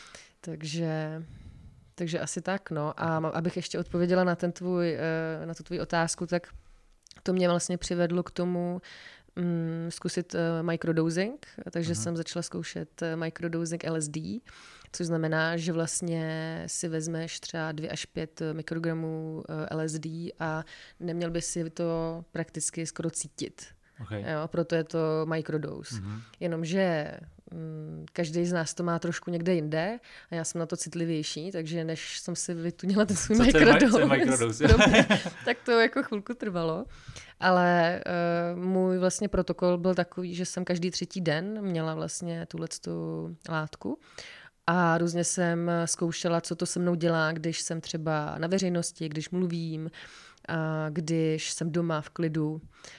Takže, takže asi tak, no. A abych ještě odpověděla na, ten tvůj, na tu tvůj otázku, tak to mě vlastně přivedlo k tomu mm, zkusit uh, microdosing, takže mm-hmm. jsem začala zkoušet microdosing L S D, což znamená, že vlastně si vezmeš třeba dvě až pět mikrogramů L S D a neměl by si to prakticky skoro cítit. Okay. Jo, proto je to microdose. Mm-hmm. Jenomže mm, každý z nás to má trošku někde jinde a já jsem na to citlivější, takže než jsem si vytunila ten svůj microdose, microdose? tak to jako chvilku trvalo. Ale uh, můj vlastně protokol byl takový, že jsem každý třetí den měla vlastně tuhletu látku. A různě jsem zkoušela, co to se mnou dělá, když jsem třeba na veřejnosti, když mluvím, a když jsem doma v klidu.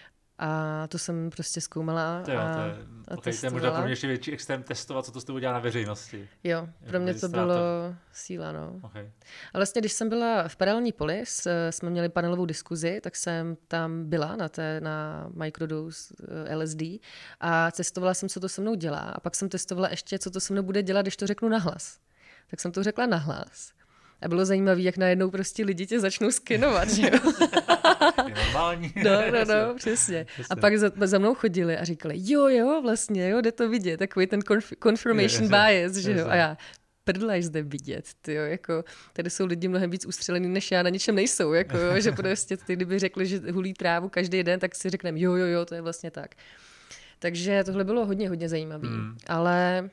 A to jsem prostě zkoumala. To, jo, to, je, a okay, to je možná pro mě ještě větší extrém testovat, co to s tebou dělá na veřejnosti. Jo, pro mě to bylo síla, no. Okay. A vlastně, když jsem byla v Paralelní polis, jsme měli panelovou diskuzi, tak jsem tam byla na, té, na microdose L S D a testovala jsem, co to se mnou dělá. A pak jsem testovala ještě, co to se mnou bude dělat, když to řeknu nahlas. Tak jsem to řekla nahlas. A bylo zajímavé, jak najednou prostě lidi tě začnou skenovat, že jo? Normální. No, no, no, přesně. přesně. A pak za, za mnou chodili a říkali, jo, jo, vlastně, jo, jde to vidět. Takový ten conf- confirmation je, bias, že jo? A já, prdlaš zde vidět, tyjo, jako, tady jsou lidi mnohem víc ustřelený, než já, na ničem nejsou, jako, jo, že prostě ty, kdyby řekli, že hulí trávu každý den, tak si řekneme, jo, jo, jo, to je vlastně tak. Takže tohle bylo hodně, hodně zajímavé. Hmm. Ale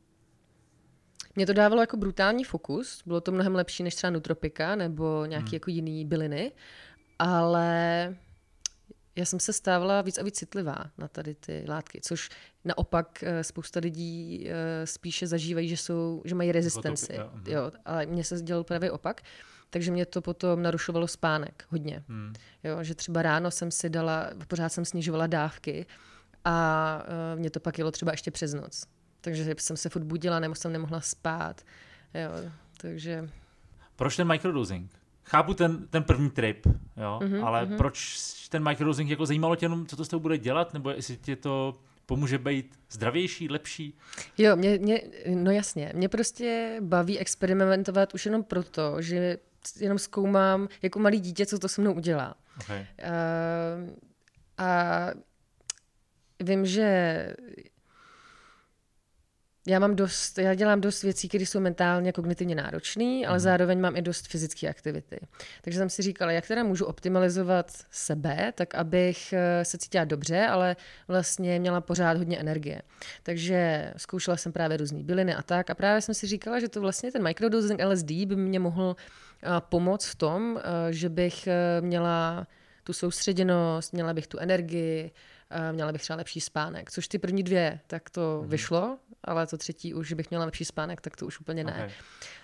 mě to dávalo jako brutální fokus, bylo to mnohem lepší než třeba Nutropika nebo nějaký hmm. jako jiný byliny. ale já jsem se stávala víc a víc citlivá na tady ty látky, což naopak spousta lidí spíše zažívají, že, jsou, že mají rezistenci. Jo, jo, ale mně se dělal právě opak, takže mě to potom narušovalo spánek hodně. Hmm. Jo, že třeba ráno jsem si dala, pořád jsem snižovala dávky a mě to pak jelo třeba ještě přes noc. Takže jsem se furt budila, nebo jsem nemohla spát. Jo, takže... Proč ten microdosing? Chápu ten, ten první trip, jo, mm-hmm, ale mm-hmm. proč ten microdosing, jako zajímalo tě jenom, co to s tou bude dělat, nebo jestli tě to pomůže být zdravější, lepší? Jo, mě, mě, no jasně, mě prostě baví experimentovat už jenom proto, že jenom zkoumám jako malý dítě, co to se mnou udělá. Okay. Uh, a vím, že Já mám dost, já dělám dost věcí, které jsou mentálně, kognitivně náročné, ale zároveň mám i dost fyzické aktivity. Takže jsem si říkala, jak teda můžu optimalizovat sebe, tak abych se cítila dobře, ale vlastně měla pořád hodně energie. Takže zkoušela jsem právě různý byliny a tak. A právě jsem si říkala, že to vlastně ten microdosing L S D by mě mohl pomoct v tom, že bych měla tu soustředěnost, měla bych tu energii, měla bych třeba lepší spánek. Což ty první dvě, tak to mm. vyšlo, ale to třetí už, že bych měla lepší spánek, tak to už úplně ne. Okay.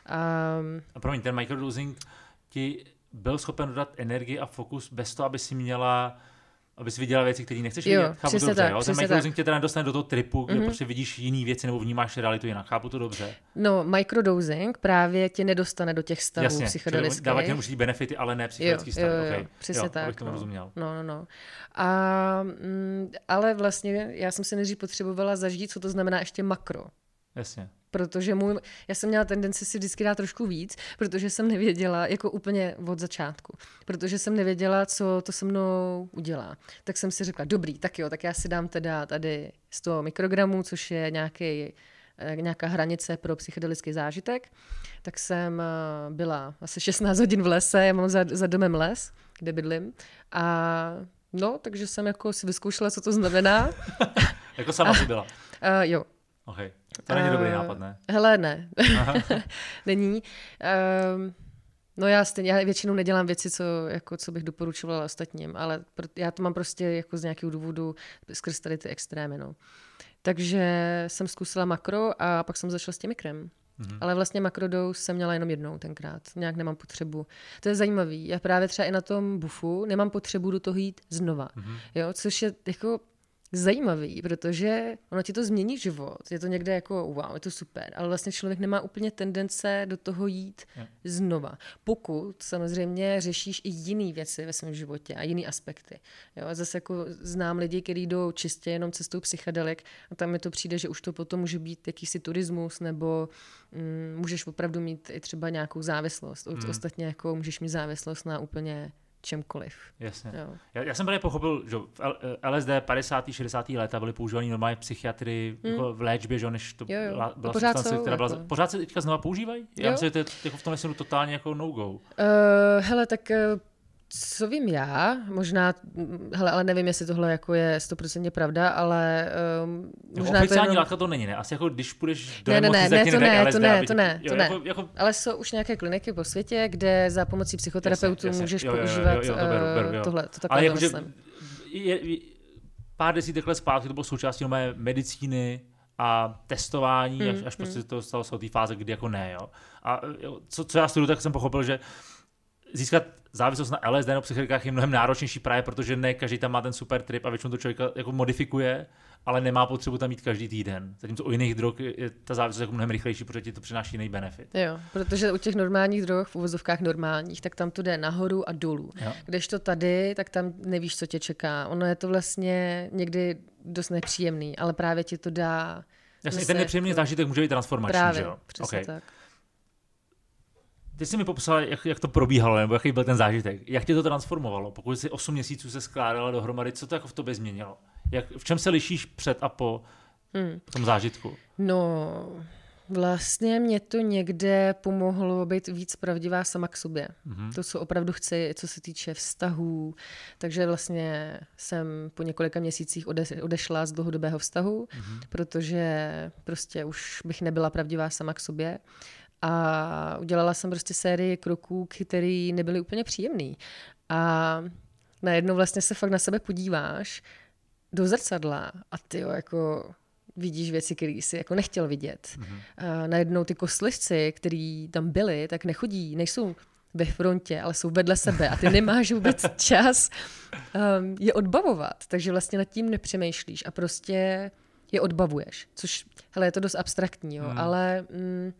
Um, a promiň, ten microdosing ti byl schopen dodat energii a fokus bez toho, aby si měla, aby si viděla věci, které nechceš jo, vidět? Chápu to dobře, tak, jo? Ten microdosing tak. tě teda dostane do toho tripu, kde mm-hmm. prostě vidíš jiné věci nebo vnímáš realitu jinak. Chápu to dobře? No, microdosing právě tě nedostane do těch stavů psychedelických. Dává tě určitý benefity, ale ne psychedelický stavy. Jo, jo, okay. přesně jo, tak. Abych tomu no. rozuměl. No, no, no. A, mm, ale vlastně já jsem si nejdřív potřebovala zažít, co to znamená ještě makro. Jasně. Protože můj, já jsem měla tendenci si vždycky dát trošku víc, protože jsem nevěděla, jako úplně od začátku, protože jsem nevěděla, co to se mnou udělá. Tak jsem si řekla, dobrý, tak jo, tak já si dám teda tady sto mikrogramů, což je nějaký, nějaká hranice pro psychedelický zážitek. Tak jsem byla asi šestnáct hodin v lese, já mám za, za domem les, kde bydlím. A no, takže jsem jako si vyzkoušela, co to znamená. Jako sama si byla? Uh, jo. Okay. To není uh, dobrý nápad, ne? Hele, ne. Není. Um, no já stejně, já většinou nedělám věci, co, jako, co bych doporučovala ostatním, ale pro, já to mám prostě jako z nějakého důvodu skrz tady ty extrémy, no. Takže jsem zkusila makro a pak jsem začala s tím mikrem. Mm-hmm. Ale vlastně makrodose jsem měla jenom jednou tenkrát. Nějak nemám potřebu. To je zajímavý. Já právě třeba i na tom bufu nemám potřebu do toho jít znova. Mm-hmm. Jo, což je jako zajímavý, protože ono ti to změní život. Je to někde jako wow, je to super, ale vlastně člověk nemá úplně tendence do toho jít je. znova. Pokud samozřejmě řešíš i jiné věci ve svém životě a jiné aspekty. Jo, a zase jako znám lidi, kteří jdou čistě jenom cestou psychedelik a tam mi to přijde, že už to potom může být jakýsi turismus nebo mm, můžeš opravdu mít i třeba nějakou závislost. Mm. Ostatně jako můžeš mít závislost na úplně čemkoliv. Jasně. Já, já jsem právě pochopil, že L S D padesátá šedesátá léta byly používaný normálně psychiatry hmm. jako v léčbě, že než to jo, jo. byla, byla pořád substance, jsou, která byla... Jako. Pořád se teďka znova používají? Já jo. myslím, že to je jako v tom smyslu totálně jako no-go. Uh, hele, tak co vím já, možná, hele, ale nevím, jestli tohle jako je stoprocentně pravda, ale um, možná jako oficiální to jenom... látka to není, ne? Asi jako když půjdeš do ne, ne, ne, ne, to ne, L S D, to ne, aby... to ne, jo, to ne. jako, jako... Ale jsou už nějaké kliniky po světě, kde za pomocí psychoterapeutů jasně, můžeš jo, jo, používat jo, jo, to beru, beru, jo. tohle, to takhle ale jako, je, je, pár desítek let zpátky to bylo součástí mé medicíny a testování, hmm, až, až hmm. prostě to stalo se té fáze, kdy jako ne, jo. A jo, co, co já studuju, tak jsem pochopil, že získat závislost na L S D nebo psychedelikách je mnohem náročnější právě, protože ne každý tam má ten super trip a většinou to člověka jako modifikuje, ale nemá potřebu tam mít každý týden. Zatímco u jiných drog je ta závislost jako mnohem rychlejší, protože ti to přináší jiný benefit. Jo, protože u těch normálních drog, v uvozovkách normálních, tak tam to jde nahoru a dolů. Jo. Kdežto tady, tak tam nevíš, co tě čeká. Ono je to vlastně někdy dost nepříjemný, ale právě ti to dá... Jasně, ten nepříjemný jako... zážitek může být transformační, právě, že jo? Přesně okay. tak. Ty jsi mi popsala, jak, jak to probíhalo, nebo jaký byl ten zážitek. Jak tě to transformovalo? Pokud jsi osm měsíců se skládala dohromady, co to jako v tobě změnilo? Jak, v čem se lišíš před a po hmm. tom zážitku? No, vlastně mě to někde pomohlo být víc pravdivá sama k sobě. Mm-hmm. To, co opravdu chci, co se týče vztahů. Takže vlastně jsem po několika měsících ode, odešla z dlouhodobého vztahu, mm-hmm. protože prostě už bych nebyla pravdivá sama k sobě. A udělala jsem prostě sérii kroků, které nebyly úplně příjemný. A najednou vlastně se fakt na sebe podíváš do zrcadla a ty jo, jako vidíš věci, které jsi jako nechtěl vidět. Mm-hmm. A najednou ty kostlivci, který tam byli, tak nechodí, nejsou ve frontě, ale jsou vedle sebe a ty nemáš vůbec čas um, je odbavovat. Takže vlastně nad tím nepřemýšlíš a prostě je odbavuješ. Což, hele, je to dost abstraktní, jo, mm. ale mm,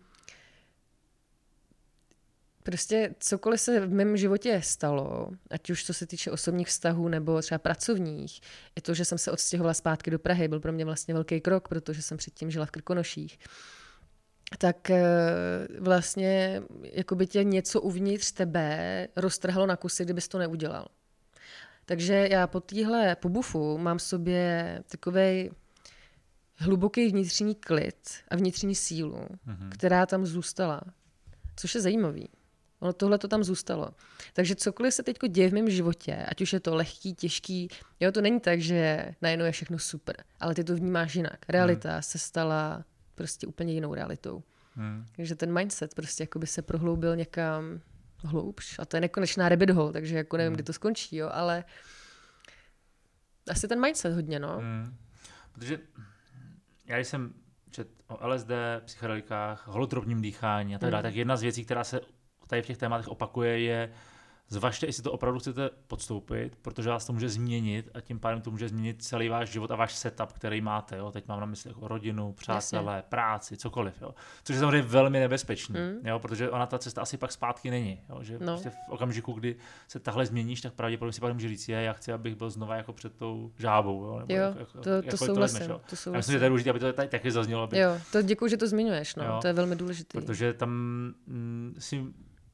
prostě cokoliv se v mém životě stalo, ať už co se týče osobních vztahů nebo třeba pracovních, i to, že jsem se odstěhovala zpátky do Prahy, byl pro mě vlastně velký krok, protože jsem předtím žila v Krkonoších, tak vlastně jako by tě něco uvnitř tebe roztrhalo na kusy, kdybys to neudělal. Takže já po téhle pobufu mám v sobě takovej hluboký vnitřní klid a vnitřní sílu, mm-hmm. která tam zůstala, což je zajímavý. Ono tohle to tam zůstalo. Takže cokoliv se teď děje v mém životě, ať už je to lehký, těžký, jo, to není tak, že najednou je všechno super, ale ty to vnímáš jinak. Realita hmm. se stala prostě úplně jinou realitou. Hmm. Takže ten mindset prostě jakoby se prohloubil někam hloubš. A to je nekonečná rabbit hole, takže jako nevím, hmm. kdy to skončí, jo, ale asi ten mindset hodně, no. Hmm. Protože já když jsem čet o L S D, psychedelikách, holotropním dýchání a tak dále, hmm. tak jedna z věcí, která se tady v těch tématech opakuje, je zvažte, jestli to opravdu chcete podstoupit, protože vás to může změnit a tím pádem to může změnit celý váš život a váš setup, který máte. Jo? Teď mám na mysli jako rodinu, přátelé, Jasně. práci, cokoliv. Jo? Což je samozřejmě velmi nebezpečný, mm. jo? Protože ona ta cesta asi pak zpátky není. Jo? Že no. prostě v okamžiku, kdy se tahle změníš, tak pravděpodobně si pak může říct, je, já chci, abych byl znova jako před tou žábou. Jo? Nebo jo, jako, jako, to, to souhlasím. To to já myslím, že to je důležité, aby to tady taky zaznělo. Aby... Jo, to děkuju, že to zmiňuješ. No. To je velmi důležité. Protože tam mm, si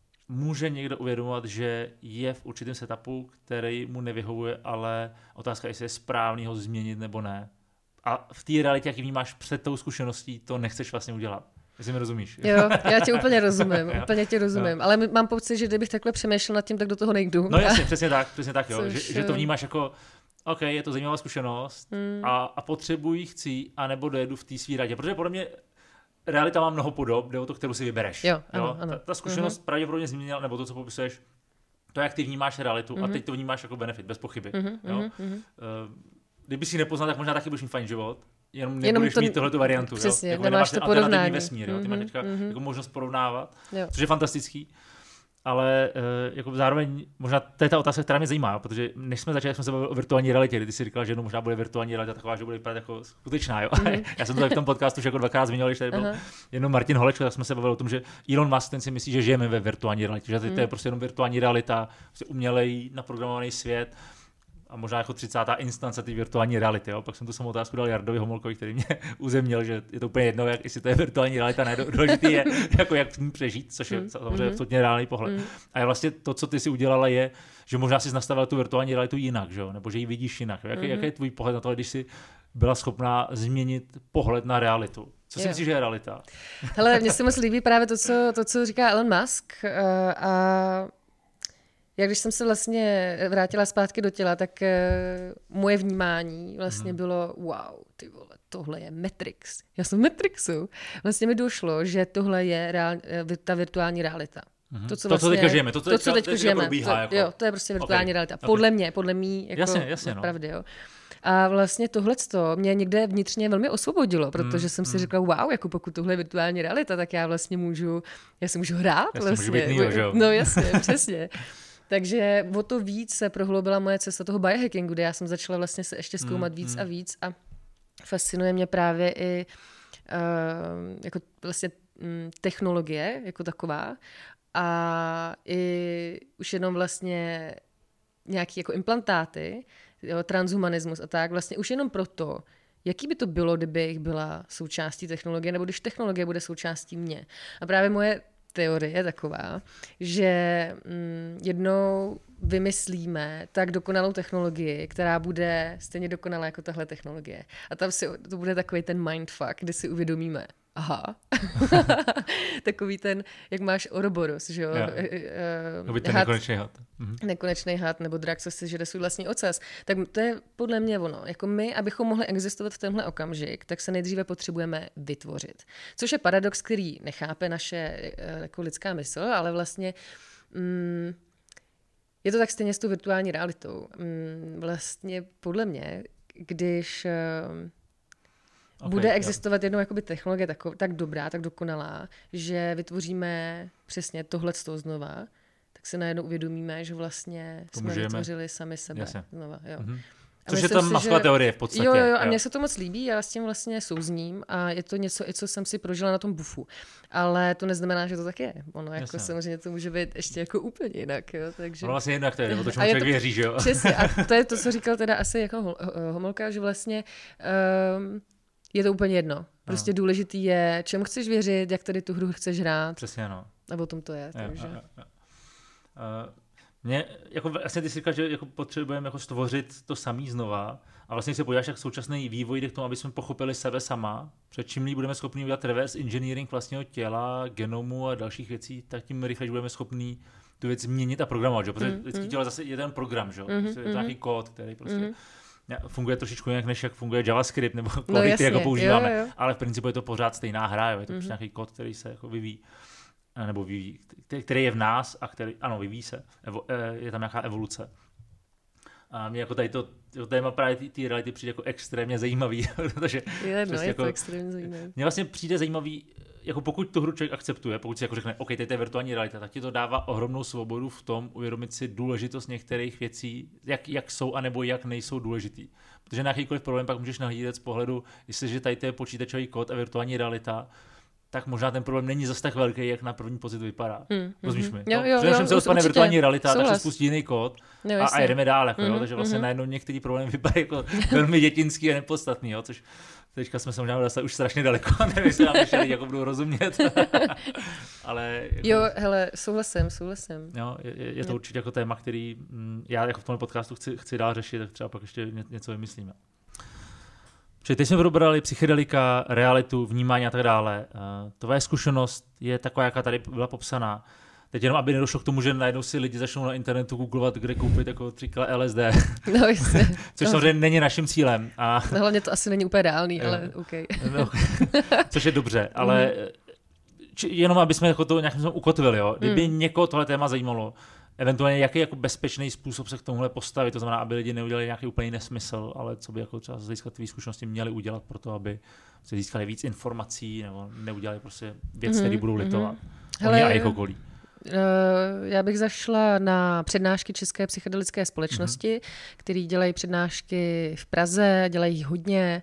může někdo uvědomovat, že je v určitém setupu, který mu nevyhovuje, ale otázka, jestli je správný ho změnit nebo ne. A v té realitě, jaký vnímáš před tou zkušeností, to nechceš vlastně udělat. Jestli mi rozumíš. Jo, já tě úplně rozumím, úplně tě rozumím. Jo. Ale mám pocit, že kdybych takhle přemýšlel nad tím, tak do toho nejdu. No jasně, přesně tak, přesně tak, jo. Že, že to vnímáš jako, OK, je to zajímavá zkušenost hmm. a, a potřebuji, chci, anebo dojedu v té svý radě. Protože podle mě realita má mnoho podob, jde o to, kterou si vybereš. Jo, ano, jo? Ano. Ta, ta zkušenost uh-huh. pravděpodobně změnila, nebo to, co popisuješ, to, jak ty vnímáš realitu uh-huh. a teď to vnímáš jako benefit, bez pochyby. Uh-huh, jo? Uh-huh. Uh, kdyby si ji nepoznal, tak možná taky budeš mít fajn život, jenom nebudeš jenom to, mít tohletu variantu. Přesně, jo? Jako nemáš to porovnání. Vesmír, jo? Ty máš teďka uh-huh. jako možnost porovnávat, jo. což je fantastický. Ale uh, jako zároveň, možná to je ta otázka, která mě zajímá, protože než jsme začali, jsme se bavili o virtuální realitě, kdy ty si říkal, že no, možná bude virtuální realita taková, že bude vypadat jako skutečná. Jo? Mm-hmm. Já jsem to tady v tom podcastu už jako dvakrát zmínil, když tady byl uh-huh. jenom Martin Holečko, tak jsme se bavili o tom, že Elon Musk ten si myslí, že žijeme ve virtuální realitě, že mm. to je prostě jenom virtuální realita, prostě umělej naprogramovaný svět. A možná jako třicátá instance té virtuální reality. Jo? Pak jsem tu samou otázku dal Jardovi Homolkovi, který mě uzemnil, že je to úplně jedno, jak, jestli to je virtuální realita, ne, důležitý je, jako jak v ní přežít, což je mm. samozřejmě mm. absolutně reálný pohled. Mm. A je vlastně to, co ty si udělala, je, že možná jsi nastavila tu virtuální realitu jinak, že? Nebo že ji vidíš jinak. Jak, mm. jaký je tvůj pohled na to, když jsi byla schopná změnit pohled na realitu? Co si jo. myslíš, že je realita? Hele, mně se moc líbí právě to, co, to, co říká Elon Musk. Uh, a jak když jsem se vlastně vrátila zpátky do těla, tak uh, moje vnímání vlastně hmm. bylo wow, ty vole, tohle je Matrix. Já jsem v Matrixu. Vlastně mi došlo, že tohle je reál, ta virtuální realita. Hmm. To, co, vlastně, to, co teďka žijeme. To, co, to, co teďka žijeme. Probíhá, to, jako... Jo, to je prostě virtuální okay. realita. Podle okay. mě, podle mý, jako jasně, jasně, no. pravdy, jo. A vlastně tohleto mě někde vnitřně velmi osvobodilo, protože mm, jsem si mm. řekla, wow, jako pokud tohle je virtuální realita, tak já vlastně můžu, já si můžu hrát já vlastně. Můžu být nýho, že jo? No jasně, přesně. Takže o to víc se prohloubila moje cesta toho biohackingu, kde já jsem začala vlastně se ještě zkoumat mm, víc mm. a víc a fascinuje mě právě i uh, jako vlastně um, technologie jako taková a i už jenom vlastně nějaký jako implantáty, jo, transhumanismus a tak, vlastně už jenom proto, jaký by to bylo, kdyby jich byla součástí technologie, nebo když technologie bude součástí mě. A právě moje teorie je taková, že mm, jednou vymyslíme tak dokonalou technologii, která bude stejně dokonalá jako tahle technologie. A tam si, to bude takový ten mindfuck, kdy si uvědomíme, aha, takový ten, jak máš Ouroboros, že jo? To by ten nekonečný had. Mhm. Nekonečný had, nebo drak, co si žere svůj vlastní ocas. Tak to je podle mě ono. Jako my, abychom mohli existovat v tenhle okamžik, tak se nejdříve potřebujeme vytvořit. Což je paradox, který nechápe naše jako lidská mysl, ale vlastně mm, je to tak stejně s tou virtuální realitou. Vlastně podle mě, když okay, bude existovat jednou jakoby technologie tak, tak dobrá, tak dokonalá, že vytvoříme přesně tohleto znova, tak si najednou uvědomíme, že vlastně to jsme můžeme. vytvořili sami sebe Jasně. znova. Jo. Mm-hmm. Což je tam masková teorie v podstatě. Jo, jo, jo, a mně se to moc líbí, já s tím vlastně souzním a je to něco, i co jsem si prožila na tom bufu. Ale to neznamená, že to tak je. Ono jako Jasně. samozřejmě to může být ještě jako úplně jinak, jo, takže... No vlastně jinak to je, nebo to, čemu člověk věří, že jo? Přesně, a to je to, co říkal teda asi jako Homolka, že vlastně um, je to úplně jedno. Prostě no. důležitý je, čemu chceš věřit, jak tady tu hru chceš hrát. Přesně, no. A o tom to je, takže... Jo, jo, jo. Uh, Mě, jako vlastně ty si říkal, že jako potřebujeme jako stvořit to samý znova a vlastně si podíváš, jak současný vývoj jde k tomu, aby jsme pochopili sebe sama, před čím budeme schopni udělat reverse engineering vlastního těla, genomu a dalších věcí, tak tím rychleji budeme schopni tu věc měnit a programovat, že? Protože mm, lidský mm. tělo zase je ten program, že? Mm, prostě je to nějaký kód, který prostě mm. funguje trošičku jinak, než jak funguje JavaScript nebo kódy, no, které jako používáme, jo, jo. ale v principu je to pořád stejná hra, jo? Je to mm. prostě nějaký kód, který se jako vyvíjí. nebo vyvíjí, který je v nás a který, ano, vyvíjí se, evo, je tam nějaká evoluce. A mě jako tady to, to téma právě té reality přijde jako extrémně zajímavý. protože je, no, je jako, to extrémně zajímavý. Mně vlastně přijde zajímavý, jako pokud tu hru člověk akceptuje, pokud si jako řekne, OK, tady to je virtuální realita, tak ti to dává ohromnou svobodu v tom uvědomit si důležitost některých věcí, jak, jak jsou anebo jak nejsou důležitý. Protože na jakýkoliv problém pak můžeš nahlídat z pohledu, jestliže tady to je počítačový kód a virtuální realita, tak možná ten problém není zas tak velký, jak na první pocit vypadá. Mm, Rozumíš mi? Jo, jo, Přemýšlím se odpadne virtuální realita, Souhlas. tak se spustí jiný kód no, a, a jedeme dál. Jako, mm, jo, takže vlastně mm. najednou některý problémy vypadají jako velmi dětinský a nepodstatný, jo, což teďka jsme se možná dostali už strašně daleko a nevím, jestli nám ještě lidi jako budou rozumět. Ale jako, jo, hele, souhlasím, souhlasím. Jo, je, je to určitě jako téma, který m, já jako v tomhle podcastu chci, chci dál řešit, tak třeba pak ještě něco vymyslíme. Čili teď jsme probrali psychedelika, realitu, vnímání a tak dále. Tvoje zkušenost je taková, jaká tady byla popsaná. Teď jenom, aby nedošlo k tomu, že najednou si lidi začnou na internetu googlovat, kde koupit jako tři kila L S D. No jistě. Což samozřejmě není naším cílem. A... No, hlavně to asi není úplně reálný, ale OK. No, což je dobře, ale či, jenom aby jsme jako to nějakým způsobem ukotvili. Jo? Kdyby mm. někoho tohle téma zajímalo, eventuálně jaký jako bezpečný způsob se k tomuhle postavit, to znamená, aby lidi neudělali nějaký úplný nesmysl, ale co by jako třeba z hlediska tvý zkušenosti měli udělat pro to, aby se získali víc informací nebo neudělali prostě věc, mm-hmm, které budou litovat. Mm-hmm. Oni a jejich okolí. Já bych zašla na přednášky České psychedelické společnosti, mm-hmm. který dělají přednášky v Praze, dělají jich hodně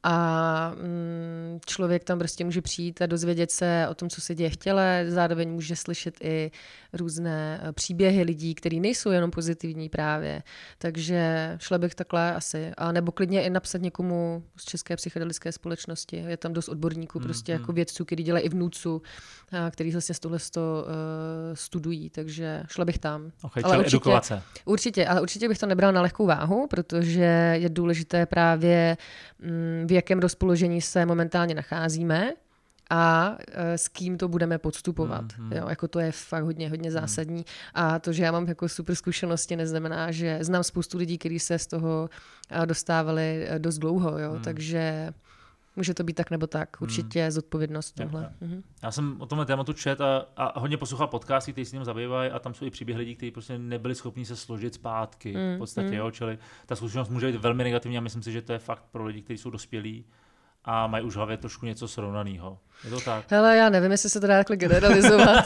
a mm, člověk tam prostě může přijít a dozvědět se o tom, co se děje v těle, zároveň může slyšet i různé příběhy lidí, který nejsou jenom pozitivní právě. Takže šla bych takhle asi. A nebo klidně i napsat někomu z České psychedelické společnosti. Je tam dost odborníků, mm, prostě mm. jako vědců, kteří dělají i v NUCu, a který vlastně z tohle uh, studují, takže šla bych tam. Okay, ale určitě, edukovat se. Určitě, ale určitě bych to nebrala na lehkou váhu, protože je důležité právě mm, v jakém rozpoložení se momentálně nacházíme a s kým to budeme podstupovat. Mm, mm. Jo, jako to je fakt hodně, hodně zásadní. Mm. A to, že já mám jako super zkušenosti, neznamená, že znám spoustu lidí, kteří se z toho dostávali dost dlouho. Jo, mm. takže může to být tak nebo tak. Určitě mm. zodpovědnost tohle. Já, já. já jsem o tomhle tématu čet a, a hodně poslouchal podcasty, kteří s ním zabývají a tam jsou i příběhy lidí, kteří prostě nebyli schopni se složit zpátky. Mm. V podstatě, mm. jo, čili ta zkušenost může být velmi negativní a myslím si, že to je fakt pro lidi, kteří jsou dospělí a mají už v hlavě trošku něco srovnaného. Je to tak? Hele, já nevím, jestli se to dá takhle generalizovat,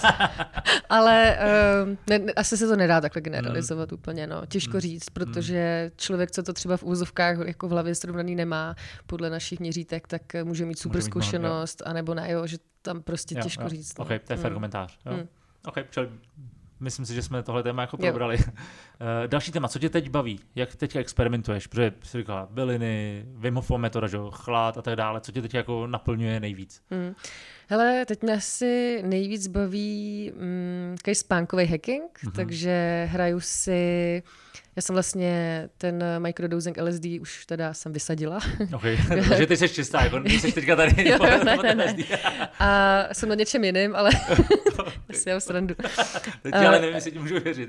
ale um, ne, asi se to nedá takhle generalizovat mm. úplně, no. Těžko mm. říct, protože člověk, co to třeba v úvozovkách jako v hlavě srovnaný nemá, podle našich měřítek, tak může mít super může zkušenost, mít, anebo ne, jo, že tam prostě jo, těžko jo. říct. Ok, to je fair mm. komentář. Jo. Mm. Ok, čili myslím si, že jsme tohle téma jako probrali. Uh, další téma, co tě teď baví? Jak teď experimentuješ? Protože jsi říkala byliny, Wim Hof metoda, že? Chlad a tak dále. Co tě teď jako naplňuje nejvíc? Mm. Hele, teď mě asi nejvíc baví mm, takový spánkový hacking, mm-hmm. takže hraju si, já jsem vlastně ten microdosing L S D už teda jsem vysadila. Ok, takže ty jsi čistá, jako nejseš teďka tady. Jo, ne, ne, ne. A jsem na něčem jiným, ale já si mám srandu. Teď uh, ale nevím, jestli ti můžu věřit.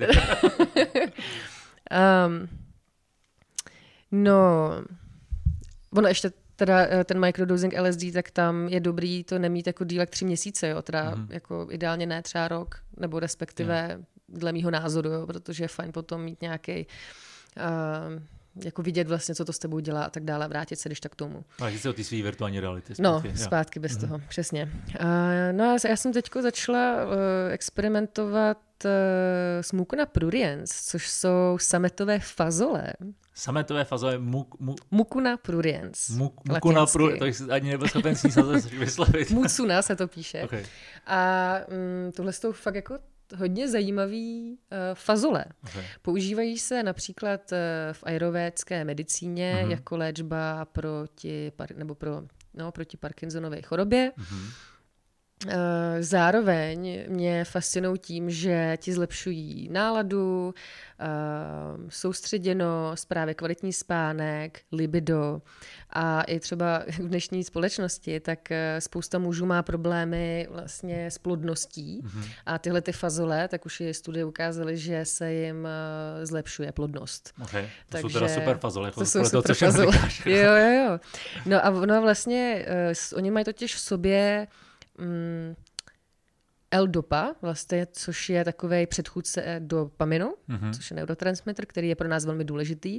um, no, ono ještě teda ten microdosing L S D, tak tam je dobrý to nemít jako díl jak tři měsíce, jo, teda mm-hmm. jako ideálně ne třeba rok, nebo respektive yeah. dle mýho názoru, jo, protože je fajn potom mít nějaký uh, jako vidět vlastně, co to s tebou dělá a tak dále, vrátit se když tak k tomu. Vrátit se o ty svý virtuální reality. Zpátky, no, zpátky bez mm-hmm. toho, přesně. Uh, no a já jsem teďko začala uh, experimentovat uh, s Mucuna pruriens, což jsou sametové fazole. Sametové fazole muk, mu, Mucuna pruriens. Muk, Mucuna pruriens, to jsi ani nebyl schopen si vyslovit. Mucuna se to píše. Okay. A um, tohle jsou fakt jako hodně zajímavý uh, fazole. Okay. Používají se například uh, v ayurvédské medicíně mm-hmm. jako léčba proti, nebo pro, no, proti Parkinsonové chorobě. Mm-hmm. Uh, zároveň mě fascinují tím, že ti zlepšují náladu, uh, soustředěnost, právě kvalitní spánek, libido a i třeba v dnešní společnosti, tak uh, spousta mužů má problémy vlastně s plodností mm-hmm. a tyhle ty fazole, tak už i studie ukázaly, že se jim uh, zlepšuje plodnost. Okay. To Takže, jsou teda super fazole. To jsou super to, fazole. Jo, jo, jo. No a no vlastně uh, oni mají totiž v sobě Mm, L-dopa, vlastně, což je takovej předchůdce dopaminu, mm-hmm. což je neurotransmitter, který je pro nás velmi důležitý.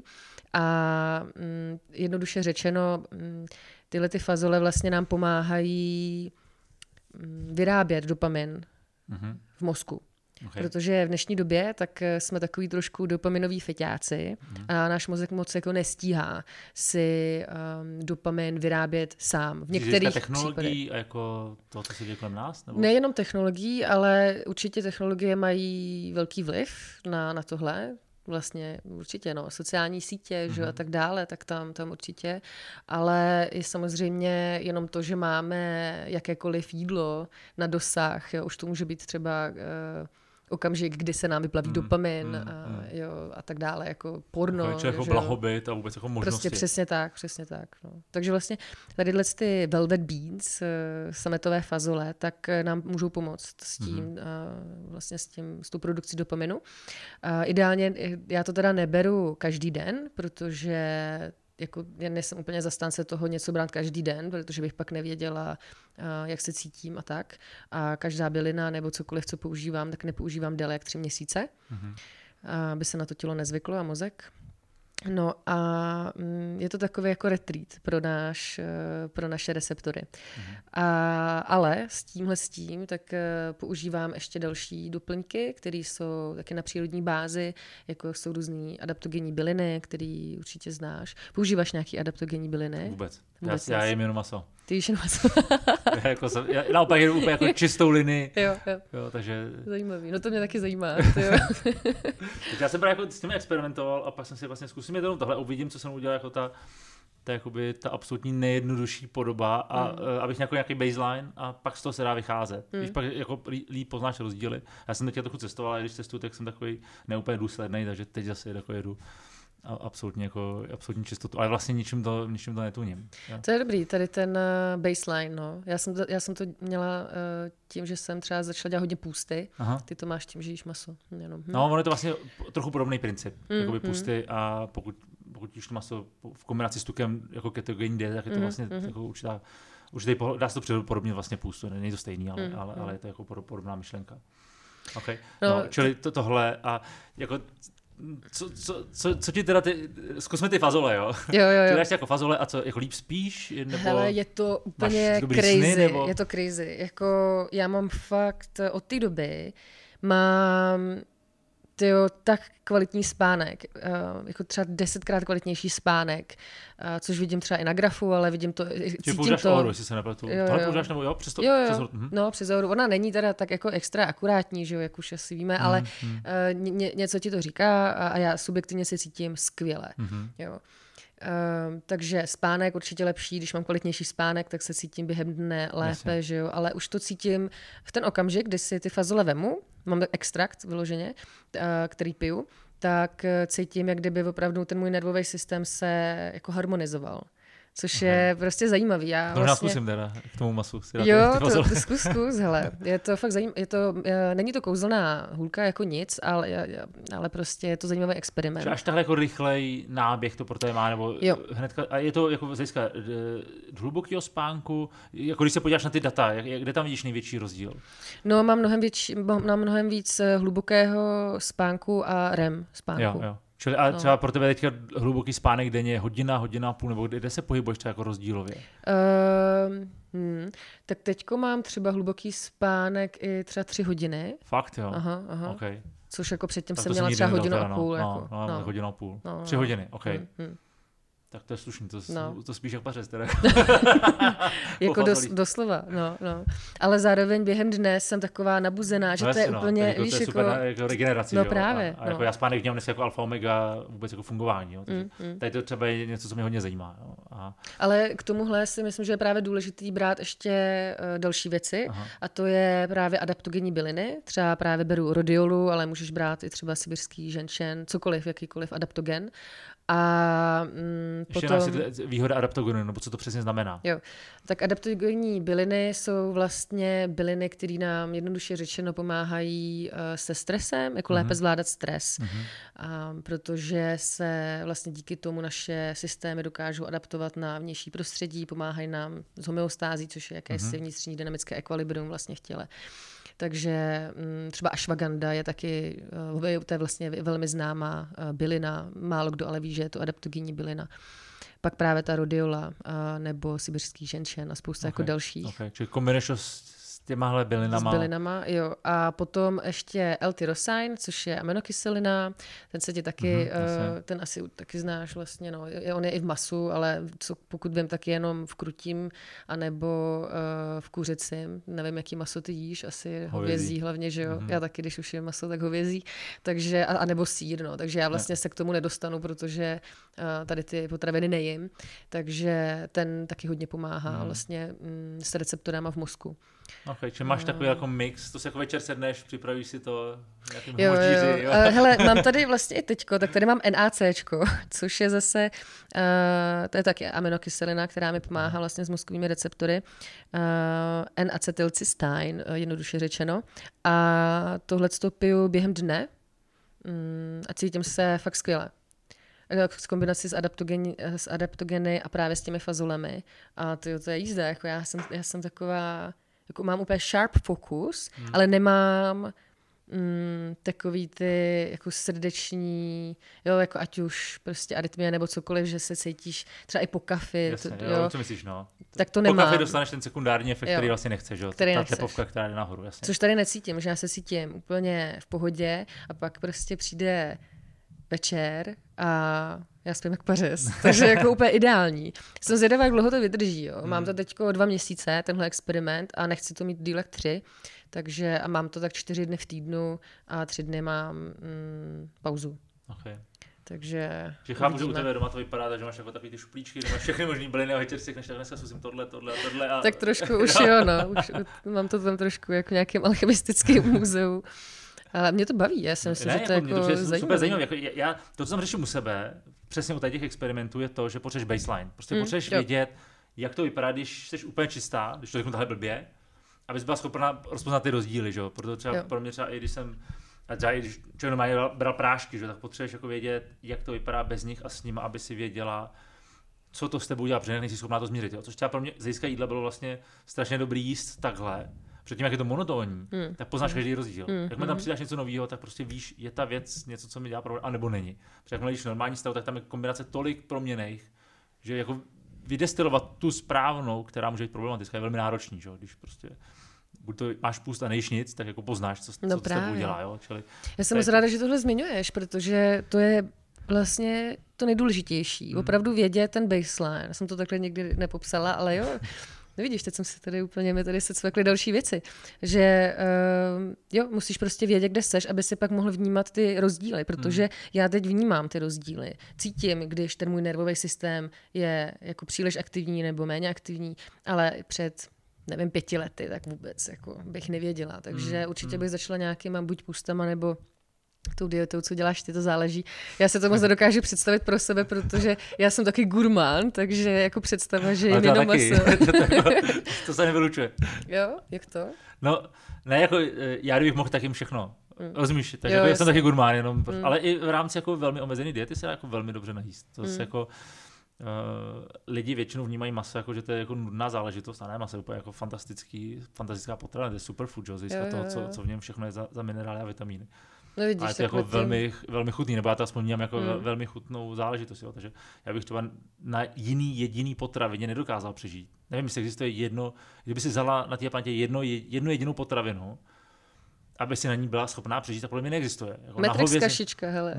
A mm, jednoduše řečeno, mm, tyhle ty fazole vlastně nám pomáhají mm, vyrábět dopamin mm-hmm. v mozku. Okay. Protože v dnešní době tak jsme takový trošku dopaminový feťáci mm. a náš mozek moc jako nestíhá si um, dopamin vyrábět sám. V některých technologií a jako to, co se děje kolem nás? Nebo? Nejenom technologií, ale určitě technologie mají velký vliv na, na tohle. Vlastně určitě, no, sociální sítě, mm. že, a tak dále, tak tam, tam určitě. Ale i samozřejmě jenom to, že máme jakékoliv jídlo na dosah, jo, už to může být třeba uh, okamžik, kdy se nám vyplaví mm, dopamin mm, a, mm. Jo, a tak dále, jako porno. Jako, jako blahobyt a vůbec jako možnosti. Prostě přesně tak, přesně tak. No. Takže vlastně tadyhle ty velvet beans, sametové fazole, tak nám můžou pomoct s tím, mm. vlastně s tím, s tou produkcí dopaminu. A ideálně, já to teda neberu každý den, protože jako já nejsem úplně zastánce toho něco brát každý den, protože bych pak nevěděla, jak se cítím a tak. A každá bylina nebo cokoliv, co používám, tak nepoužívám déle jak tři měsíce, mm-hmm. aby se na to tělo nezvyklo a mozek. No a je to takový jako retreat pro, náš, pro naše receptory. Mm-hmm. A, ale s tímhle s tím tak používám ještě další doplňky, které jsou taky na přírodní bázi, jako jsou různý adaptogenní byliny, které určitě znáš. Používáš nějaký adaptogenní byliny? Vůbec. Vůbec já, já jim jenom maso. Ty jíš jenom maso. já, jako, já naopak jedu úplně jako čistou linii. Jo, jo. jo, takže... Zajímavý. No to mě taky zajímá. Jo. já jsem právě jako s tím experimentoval a pak jsem si vlastně zkusím jenom tohle, uvidím, co jsem udělal jako ta, ta, jakoby, ta absolutní nejjednodušší podoba a mm. uh, abych nějaký, nějaký baseline a pak z toho se dá vycházet. Mm. Když pak jako líp poznáš rozdíly. Já jsem teď trochu cestoval, a když cestuju, tak jsem takový neúplně důsledný, takže teď zase jako jedu a absolutně jako absolutní čistotu, ale vlastně ničím to, ničím to netuním. Ja? To je dobrý, tady ten uh, baseline, no. Já jsem to, já jsem to měla uh, tím, že jsem třeba začala dělat hodně půsty. Aha. Ty to máš tím, že jíš maso. Jenom, hm. No, ono je to vlastně trochu podobný princip, mm, jakoby půsty mm. a pokud, pokud jíš to maso v kombinaci s tukem jako ketogenní diet, tak je to mm, vlastně mm. jako určitá, určitý pohled, dá se to podobně vlastně půstu, není to stejný, ale, mm, ale, mm. ale je to jako podobná myšlenka. Okay. No, no, čili to, tohle a jako Co, co, co, co ti teda ty, zkusme ty fazole, jo? Jo, jo, jo. Ty dáš jako fazole a co, jako líp spíš? Nebo hele, je to úplně crazy, sny, nebo? Je to crazy. Jako já mám fakt, od té doby mám tyjo, tak kvalitní spánek, uh, jako třeba desetkrát kvalitnější spánek, uh, což vidím třeba i na grafu, ale vidím to, cítím používáš to. Ouru, jestli se nepletu. Tohle používáš nebo jo? Přes to, jo, jo. Přes, uh-huh. No, přes Ouru. Ona není teda tak jako extra akurátní, že jo, jak už asi víme, mm, ale mm. Uh, ně, něco ti to říká a, a já subjektivně se cítím skvěle, mm-hmm. jo. Uh, takže spánek určitě lepší, když mám kvalitnější spánek, tak se cítím během dne lépe, že jo, ale už to cítím v ten okamžik, kdy si ty fazole vemu, mám extrakt vyloženě, uh, který piju, tak cítím, jak kdyby opravdu ten můj nervový systém se jako harmonizoval. což je okay. prostě zajímavý. Já to vlastně... zkusím teda k tomu masu. Jo, to, to zkus, zkus, hele. Je to fakt zajímavé. Je to, není to kouzelná hůlka jako nic, ale, ale prostě je to zajímavý experiment. Že až takhle jako rychlej náběh to pro tebe má, nebo jo. hnedka, a je to jako z hlediska hlubokého spánku, jako když se podíváš na ty data, jak, kde tam vidíš největší rozdíl? No, mám mnohem, větší, mám mnohem víc hlubokého spánku a R E M spánku. Jo, jo. Čili a třeba no. pro tebe teďka hluboký spánek denně hodina, hodina a půl, nebo kde, kde se pohybuješ třeba jako rozdílově? Uh, hmm, tak teďko mám třeba hluboký spánek i třeba tři hodiny. Fakt jo? Aha, aha. Okay. Což jako předtím jsem měla třeba hodinu teda, a půl. No, jako, no, no, no. hodinu a půl. No, Tři no. hodiny, ok. Hmm, hmm. Tak to je slušný, to, no. to spíš jak pařez teda. Jako dos, doslova, no, no. Ale zároveň během dne jsem taková nabuzená, že no, to je no. úplně, jako, víš, to je jako... super na, jako regeneraci, no, jo? právě. A, a no. jako já spánek vnímám dnes jako alfa omega vůbec jako fungování, jo? Takže mm, mm. tady to třeba je něco, co mě hodně zajímá. Jo? A... Ale k tomuhle si myslím, že je právě důležitý brát ještě uh, další věci. Aha. A to je právě adaptogenní byliny. Třeba právě beru rodiolu, ale můžeš brát i třeba sibirský ženšen, cokoliv, jakýkoliv adaptogen. A mm, ještě potom... výhoda adaptogenu, nebo co to přesně znamená? Jo, tak adaptogenní byliny jsou vlastně byliny, které nám jednoduše řečeno pomáhají uh, se stresem, jako mm-hmm. lépe zvládat stres. Mm-hmm. A, protože se vlastně díky tomu naše systémy dokážou adaptovat na vnější prostředí, pomáhají nám s homeostází, což je jakési mm-hmm. vnitřní dynamické ekvilibrium vlastně v těle. Takže třeba ashwagandha je taky, to je vlastně velmi známá bylina, málo kdo ale ví, že je to adaptogenní bylina. Pak právě ta rodiola nebo sibirský ženšen a spousta okay. jako dalších. Okay. Čili kombinuješ s těmahle bylinama. S bylinama, jo. A potom ještě L-tyrosin, což je aminokyselina, ten se ti taky, mm-hmm, uh, ten asi taky znáš vlastně, no. On je i v masu, ale co, pokud vím, tak je jenom v krutím, anebo uh, v kuřici. Nevím, jaký maso ty jíš, asi hovězí, hovězí hlavně, že jo. Mm-hmm. Já taky, když už je maso, tak hovězí. Takže, a, a nebo sýr, no. Takže já vlastně ne. se k tomu nedostanu, protože uh, tady ty potraviny nejím. Takže ten taky hodně pomáhá mm. vlastně mm, s receptorama v mozku. Ok, či máš no. takový jako mix, to se jako večer sedneš, připravíš si to nějakým jo, homožíři, jo. jo. Hele, mám tady vlastně i teďko, tak tady mám NACčko, což je zase, uh, to je taky aminokyselina, která mi pomáhá vlastně s mozkovými receptory, uh, N-acetylcystein, uh, jednoduše řečeno. A tohle to piju během dne um, a cítím se fakt skvěle. S kombinací s, adaptogeny, s adaptogeny a právě s těmi fazolemi. A to, to je jízda, jako já jsem, já jsem taková... Jako mám úplně sharp fokus, hmm. ale nemám mm, takový ty jako srdeční, jo, jako ať už prostě arytmie nebo cokoliv, že se cítíš třeba i po kafi. Jasně, to, jo, jo, co myslíš, no. Tak to po nemám. Po kafi dostaneš ten sekundární efekt, jo, který vlastně nechceš, jo. Který ta nechceš. Tepovka, která jde nahoru, jasně. Což tady necítím, že já se cítím úplně v pohodě a pak prostě přijde večer a já spím jak pařez, takže jako úplně ideální. Jsem zvědavá, jak dlouho to vydrží. Jo. Mám to teďko dva měsíce, tenhle experiment, a nechci to mít díl jak tři, takže a mám to tak čtyři dny v týdnu a tři dny mám mm, pauzu. Okay. Takže že chápu, že u tebe doma to vypadá, že máš jako takový ty šuplíčky, že máš všechny možný byliny a večer si řekneš, tak dneska zkusím tohle, tohle a tohle. A... Tak trošku už jo, no. Už, mám to tam trošku jako v nějakém alchemistickém muzeu. Ale mě to baví, já si myslím, ne, že to jako, jako je zajímavé. super zajímavé. Jako já, to, co jsem řešil u sebe, přesně u těch experimentů, je to, že potřebuješ baseline. Prostě mm, potřebuješ jo. vědět, jak to vypadá, když jsi úplně čistá, když to řeknu tahle blbě, abys byla schopna rozpoznat ty rozdíly, že jo. Proto třeba jo. pro mě třeba i když jsem, a třeba i když člověk má bral prášky, že tak potřebuješ jako vědět, jak to vypadá bez nich a s nimi, aby si věděla, co to s tebou dělá, protože nejsi schopná to změřit. Jo. Což třeba pro mě z hlediska jídla bylo vlastně strašně dobrý jíst takhle. Předtím, jak je to monotónní, mm. tak poznáš každý rozdíl. Mm. Jakmile tam přidáš něco nového, tak prostě víš, je ta věc něco, co mi dělá problém, anebo není. Protože jakmile jdeš normální stav, tak tam je kombinace tolik proměnných, že jako vydestilovat tu správnou, která může být problematická, je velmi náročný, že? Když prostě buď to máš pust a nejíš nic, tak jako poznáš, co, no co s tebou dělá. Jo? Čili, já jsem moc ráda, že tohle zmiňuješ, protože to je vlastně to nejdůležitější. Mm. Opravdu vědět ten baseline. Já jsem to takhle někdy nepopsala, ale jo. No vidíš, teď jsem si tady úplně, mi tady se cvakly další věci, že uh, jo, musíš prostě vědět, kde seš, aby si pak mohl vnímat ty rozdíly, protože hmm. já teď vnímám ty rozdíly. Cítím, když ten můj nervový systém je jako příliš aktivní nebo méně aktivní, ale před, nevím, pěti lety, tak vůbec jako bych nevěděla. Takže hmm. určitě bych začala nějakýma buď pustama nebo tou dietou, co děláš ty, to záleží. Já se to moc nedokážu představit pro sebe, protože já jsem taky gurmán, takže jako představa, že jim jenom maso. To se nevylučuje. Jo, jak to? No, ne, jako já kdybych mohl, tak jim všechno. Mm. Rozumíš, takže jo, jako, já jsem taky gurmán, jenom, mm. ale i v rámci jako velmi omezené diety se dá jako velmi dobře najíst. To mm. se jako Uh, lidi většinou vnímají maso jako, že to je jako nudná záležitost, a ne, maso je úplně jako fantastický, fantastická potravina, to je superfood, jo, z hlediska toho, co, co v něm všechno je za, za minerály a vitamíny. No vidíš, ale to je jako velmi, velmi chutný, nebo já to aspoň vnímám jako hmm. velmi chutnou záležitost, jo, takže já bych třeba na jiný jediný potravině nedokázal přežít. Nevím, jestli existuje jedno, kdyby si vzala na té planetě jedno, jednu jedinou potravinu, aby si na ní byla schopná přežít, tak podle mě neexistuje. Jako Matrix kašička, hele.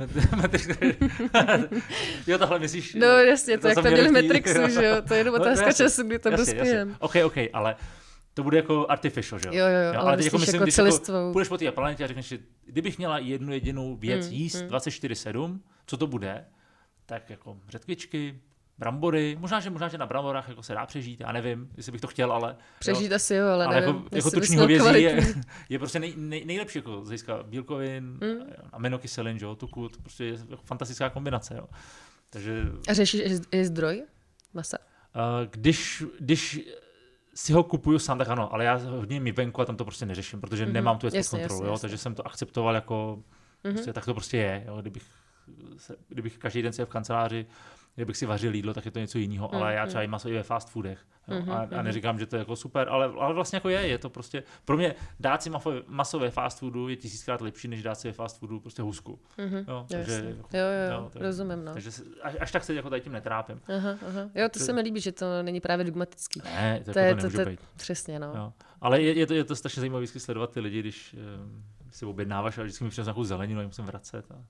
Jo, tahle myslíš? No jasně, to, to jak to měli v Matrixu, že jo, to je jenom otázka no, času, kdy tam dospějem. Ok, ok, ale to bude jako artificial, že jo? Jo, jo, jo, ale, ale jako myslím, jako když celistvou. Jako půjdeš po té planetě a řekneš, že kdybych měla jednu jedinou věc hmm, jíst hmm. dvacet čtyři sedm, co to bude? Tak jako řetkvičky, brambory, možná, že možná, že na bramborách jako se dá přežít, já nevím, jestli bych to chtěl, ale... Přežít jo, asi jo, ale, ale nevím. Jako, jako tučný hovězí je, je prostě nej, nej, nejlepší jako z hlediska bílkovin, mm. aminokyselin, jo, tuku, to prostě je jako fantastická kombinace, jo. Takže... A řešíš, je zdroj masa? Uh, když, když si ho kupuju sám, tak ano, ale já hodně mi venku a tam to prostě neřeším, protože mm-hmm. nemám tu věc pod kontrolou, jo, takže jsem to akceptoval jako, mm-hmm. prostě, tak to prostě je, jo, kdybych, se, kdybych každý den se v kanceláři kdybych si vařil jídlo, tak je to něco jiného, mm, ale já třeba mm. jím maso i ve fast foodech. Jo? Mm, a, a neříkám, že to je jako super, ale, ale vlastně jako je, je to prostě, pro mě dát si maso ve fast foodu je tisíckrát lepší, než dát si ve fast foodu prostě husku. Mm-hmm. Jo, takže, jo, jo, jo, jo rozumím, no. Takže až, až tak se jako tady tím netrápím. Aha, aha. Jo, to, to se mi líbí, že to není právě dogmatický. Ne, to, to, jako je, to to, nemůže to, být. Přesně, no. Jo. Ale je, je, to, je to strašně zajímavé vždycky sledovat ty lidi, když um, si objednáváš a vždycky mi přines nějakou zeleninu a musím vracet. A...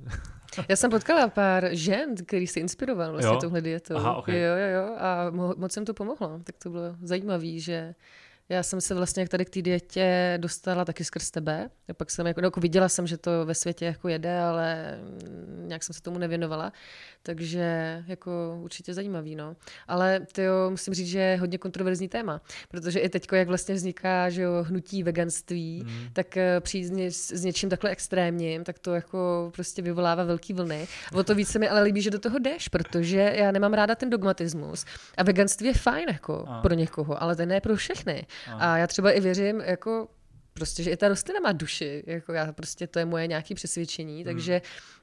Já jsem potkala pár žen, který se inspiroval vlastně touhle dietou. Aha, okay. Jo, jo, jo. A mo- moc jsem to pomohlo. Tak to bylo zajímavé, že já jsem se vlastně jak tady k té dietě dostala taky skrz tebe. A pak jsem jako, no, jako viděla jsem, že to ve světě jako jede, ale nějak jsem se tomu nevěnovala. Takže jako určitě zajímavý, no. Ale tyjo, musím říct, že je hodně kontroverzní téma, protože i teďko, jak vlastně vzniká, že jo, hnutí veganství, mm. tak přijít s, ně, s něčím takhle extrémním, tak to jako prostě vyvolává velký vlny. O to víc se mi ale líbí, že do toho jdeš, protože já nemám ráda ten dogmatismus. A veganství je fajn jako a. pro někoho, ale ten ne pro všechny. A. a já třeba i věřím, jako prostě, že i ta rostlina má duši, jako já prostě, to je moje nějaké přesvědčení, hmm. takže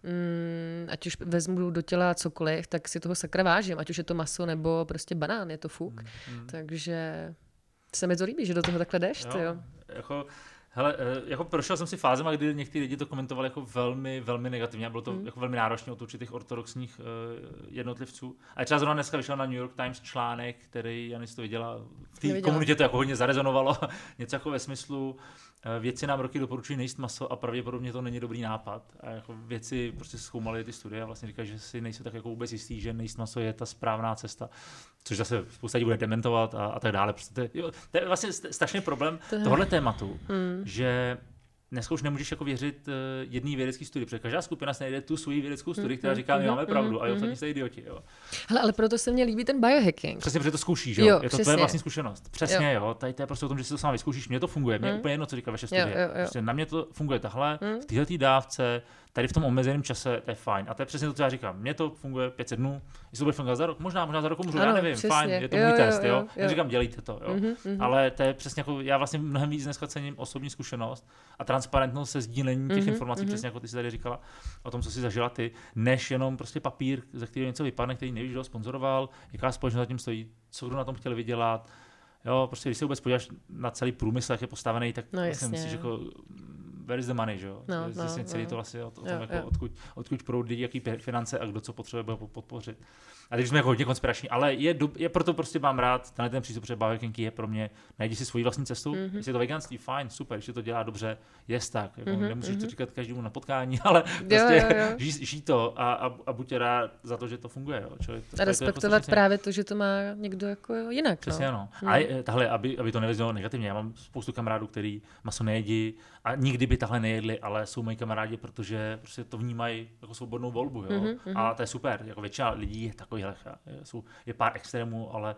mm, ať už vezmu do těla cokoliv, tak si toho sakra vážím, ať už je to maso nebo prostě banán, je to fuk, hmm. Hmm. takže se mi to líbí, že do toho takhle jdeš, jo, jo. Jako, hele, jako prošel jsem si fázema, kdy někteří lidi to komentovali jako velmi, velmi negativně a bylo to hmm. jako velmi náročné od určitých ortodoxních uh, jednotlivců. A třeba zrovna dneska vyšel na New York Times článek, který Janis to viděla, v té komunitě to jako hodně zarezonovalo, něco jako ve smyslu, vědci nám roky doporučují nejíst maso a pravděpodobně to není dobrý nápad. A jako vědci prostě zkoumali ty studie a vlastně říkají, že si nejsou tak jako vůbec jistý, že nejíst maso je ta správná cesta. Což zase spousta lidí bude dementovat a, a tak dále. Prostě to, je, jo, to je vlastně strašný problém tohohle tématu, hmm. že dneska už nemůžeš jako věřit uh, jedný vědecký studii, protože každá skupina se najde tu svoji vědeckou studii, která říká, my máme pravdu, a jo, ostatní jste idioti. Jo. Hele, ale proto se mně líbí ten biohacking. Přesně, protože to zkoušíš, jo? Jo, je to tvoje vlastní zkušenost. Přesně, jo. jo. Tady to je prostě o tom, že si to sám vyzkoušíš. Mně to funguje, mně je úplně jedno, co říká vaše studie. Jo, jo, jo. Prostě na mě to funguje tahle, hmm. v této dávce, tady v tom omezeném čase, to je fajn. A to je přesně to, co já říkám. Mně to funguje pět set dnů, jestli to bude fungovat za rok, možná, možná za rok můžu, já nevím, přesně. Fajn, je to jo, můj test, jo. jo. jo. Neříkám, dělejte to, jo. Mm-hmm, mm-hmm. Ale to je přesně jako, já vlastně mnohem víc dneska cením osobní zkušenost a transparentnost se sdílení těch mm-hmm, informací, mm-hmm. přesně jako ty si tady říkala o tom, co si zažila ty, než jenom prostě papír, ze kterého něco vypadne, který nevíš, kdo ho sponzoroval, jaká společnost za tím stojí, co kdo na tom chtěl vydělat. Jo, prostě když se vůbec podíváš na celý průmysl, jak je postavený, tak no, vlastně myslíš, jako where is the money, že jo? No, no, celý no. to vlastně o, o tom, jo, jako jo. odkud, odkud proudí, jaký finance a kdo co potřebuje bude podpořit. A teď jsme jako hodně konspirační, ale je, je proto prostě mám rád, tenhle ten přístup, protože biohacking je pro mě, najdi si svoji vlastní cestu, mm-hmm. jestli je to veganství, fajn, super, když to dělá dobře, jest tak, jako mm-hmm. nemůžeš to říkat každému na potkání, ale prostě jo, jo, jo. Žij, žij to a, a, a buď rád za to, že to funguje. Jo. Čili to, a respektovat to jako právě to, že to má někdo jako jinak. Přesně no. ano. Mm. A tahle, aby, aby to nevyznělo negativně, já mám spoustu kamarádů, který maso nejedí a nikdy by tahle nejedli, ale jsou moji kamarádi, protože prostě to vnímají jako svobodnou volbu. Jo. Mm-hmm. A to je super, jako většina lidí je takových, jsou, je pár extrémů, ale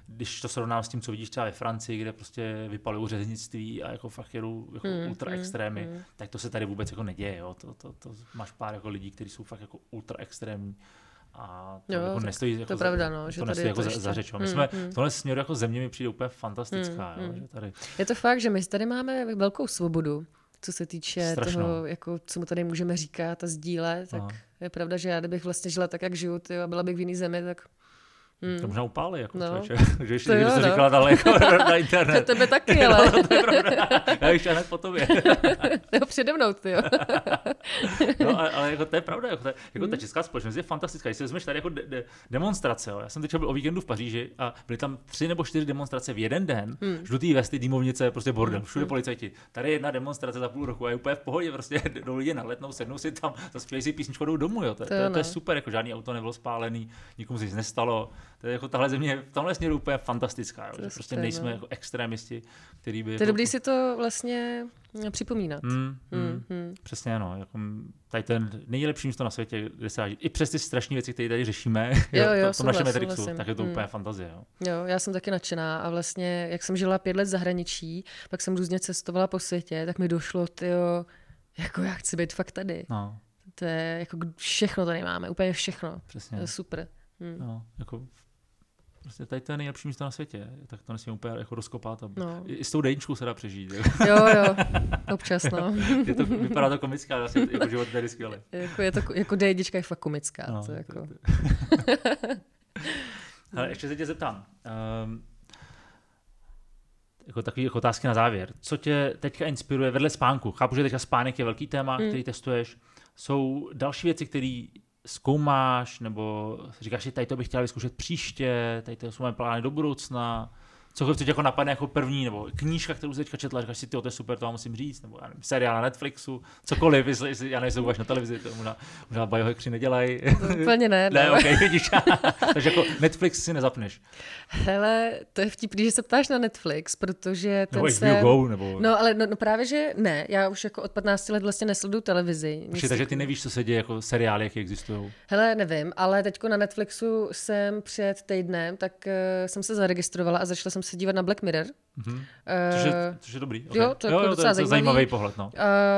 když to srovnám s tím, co vidíš třeba ve Francii, kde prostě vypalují řeznictví a jako fakt jedou jako mm, ultra extrémy, mm, tak to se tady vůbec jako neděje. Jo? To, to, to máš pár jako lidí, kteří jsou fakt jako ultra extrémní. A to jo, jako nestojí to jako, pravda, no, to že nestojí jako ještě... za, za řeč. My mm, jsme mm. v tomhle směru jako země mi přijde úplně fantastická. Mm, jo, mm. že tady... Je to fakt, že my tady máme velkou svobodu, co se týče Strašnou. toho, jako, co mu tady můžeme říkat a sdílet, tak Aha. je pravda, že já kdybych vlastně žila tak, jak žiju, tyjo, a byla bych v jiný zemi, tak... Hmm. To možná upálí, jako no. člověče. Takže ještě to to no. říkala dále jako na internet. To tebe taky, ale... no, to je pravda. Já ještě hned po tobě. Jo, přede mnou, ty jo. No, ale, ale jako to je pravda, jako, ta, jako ta česká společnost je fantastická. Když si vezmeš tady jako de, de, demonstrace, jo. Já jsem teď byl o víkendu v Paříži a byly tam tři nebo čtyři demonstrace v jeden den. Hmm. Žlutý vesty, dýmovnice, prostě bordel, všude policajti. Tady je jedna demonstrace za půl roku a je úplně v pohodě, prostě jdou lidi naletnou, sednou si tam, zaspějí si písničku, jdou domů, jo. To, to, to, to je super, jako žádný auto nebylo spálený, nikomu se nic nestalo. To je jako tahle země v tomhle směru úplně fantastická, jo, že prostě nejsme jako extrémisti, který by... To je jako... dobrý si to vlastně připomínat. Mm, mm, mm, mm. Přesně, no. Jako, tady ten nejlepší místo na světě, kde se i přes ty strašné věci, které tady řešíme, jo, jo, v tom našem Matrixu, tak je to mm. úplně fantazie. Jo. jo, já jsem taky nadšená a vlastně, jak jsem žila pět let v zahraničí, pak jsem různě cestovala po světě, tak mi došlo, tyjo, jako já chci být fakt tady. No. To je jako všechno tady máme, úplně všechno. Přesně. To je super. Mm. No, jako prostě tady to je nejlepší místo na světě, tak to nesmím úplně jako rozkopat. A no. I s tou dejničkou se dá přežít. Jo, jo, občas, no. je to, vypadá to komická, ale jako život tady skvělý. Jako, je to, jako dejnička je fakt komická. No, to jako... Ale ještě se tě zeptám. Um, jako takové jako otázky na závěr. Co tě teďka inspiruje vedle spánku? Chápu, že teďka spánek je velký téma, mm. který testuješ. Jsou další věci, které zkoumáš, nebo říkáš si, tady to bych chtěla vyzkoušet příště, tady to jsou moje plány do budoucna, cokoliv co tě jako napadne jako první, nebo knížka, kterou jsi teďka četla, říkáš si, to je super, to vám musím říct, nebo já nevím, seriál na Netflixu, cokoliv, jestli, jestli já nejsem na televizi, to možná, možná biohackři nedělají. To úplně ne. Ne, ok, vidíš. Takže jako Netflix si nezapneš. Hele, to je vtipný, že se ptáš na Netflix, protože ten nebo se... Go, nebo... No, ale no, no, právě, že ne, já už jako od patnácti let vlastně nesleduju televizi. Počkej, takže ty nevíš, co se děje, jako seriály, jaké existují. Hele, nevím, ale teďko na Netflixu jsem před týdnem, tak uh, jsem se zaregistrovala a začala jsem se dívat na Black Mirror. Mm-hmm. Uh, což, je, což je dobrý. Okay. Jo, to je, jo, jako jo, to je, to je zajímavý pohled. No. Uh,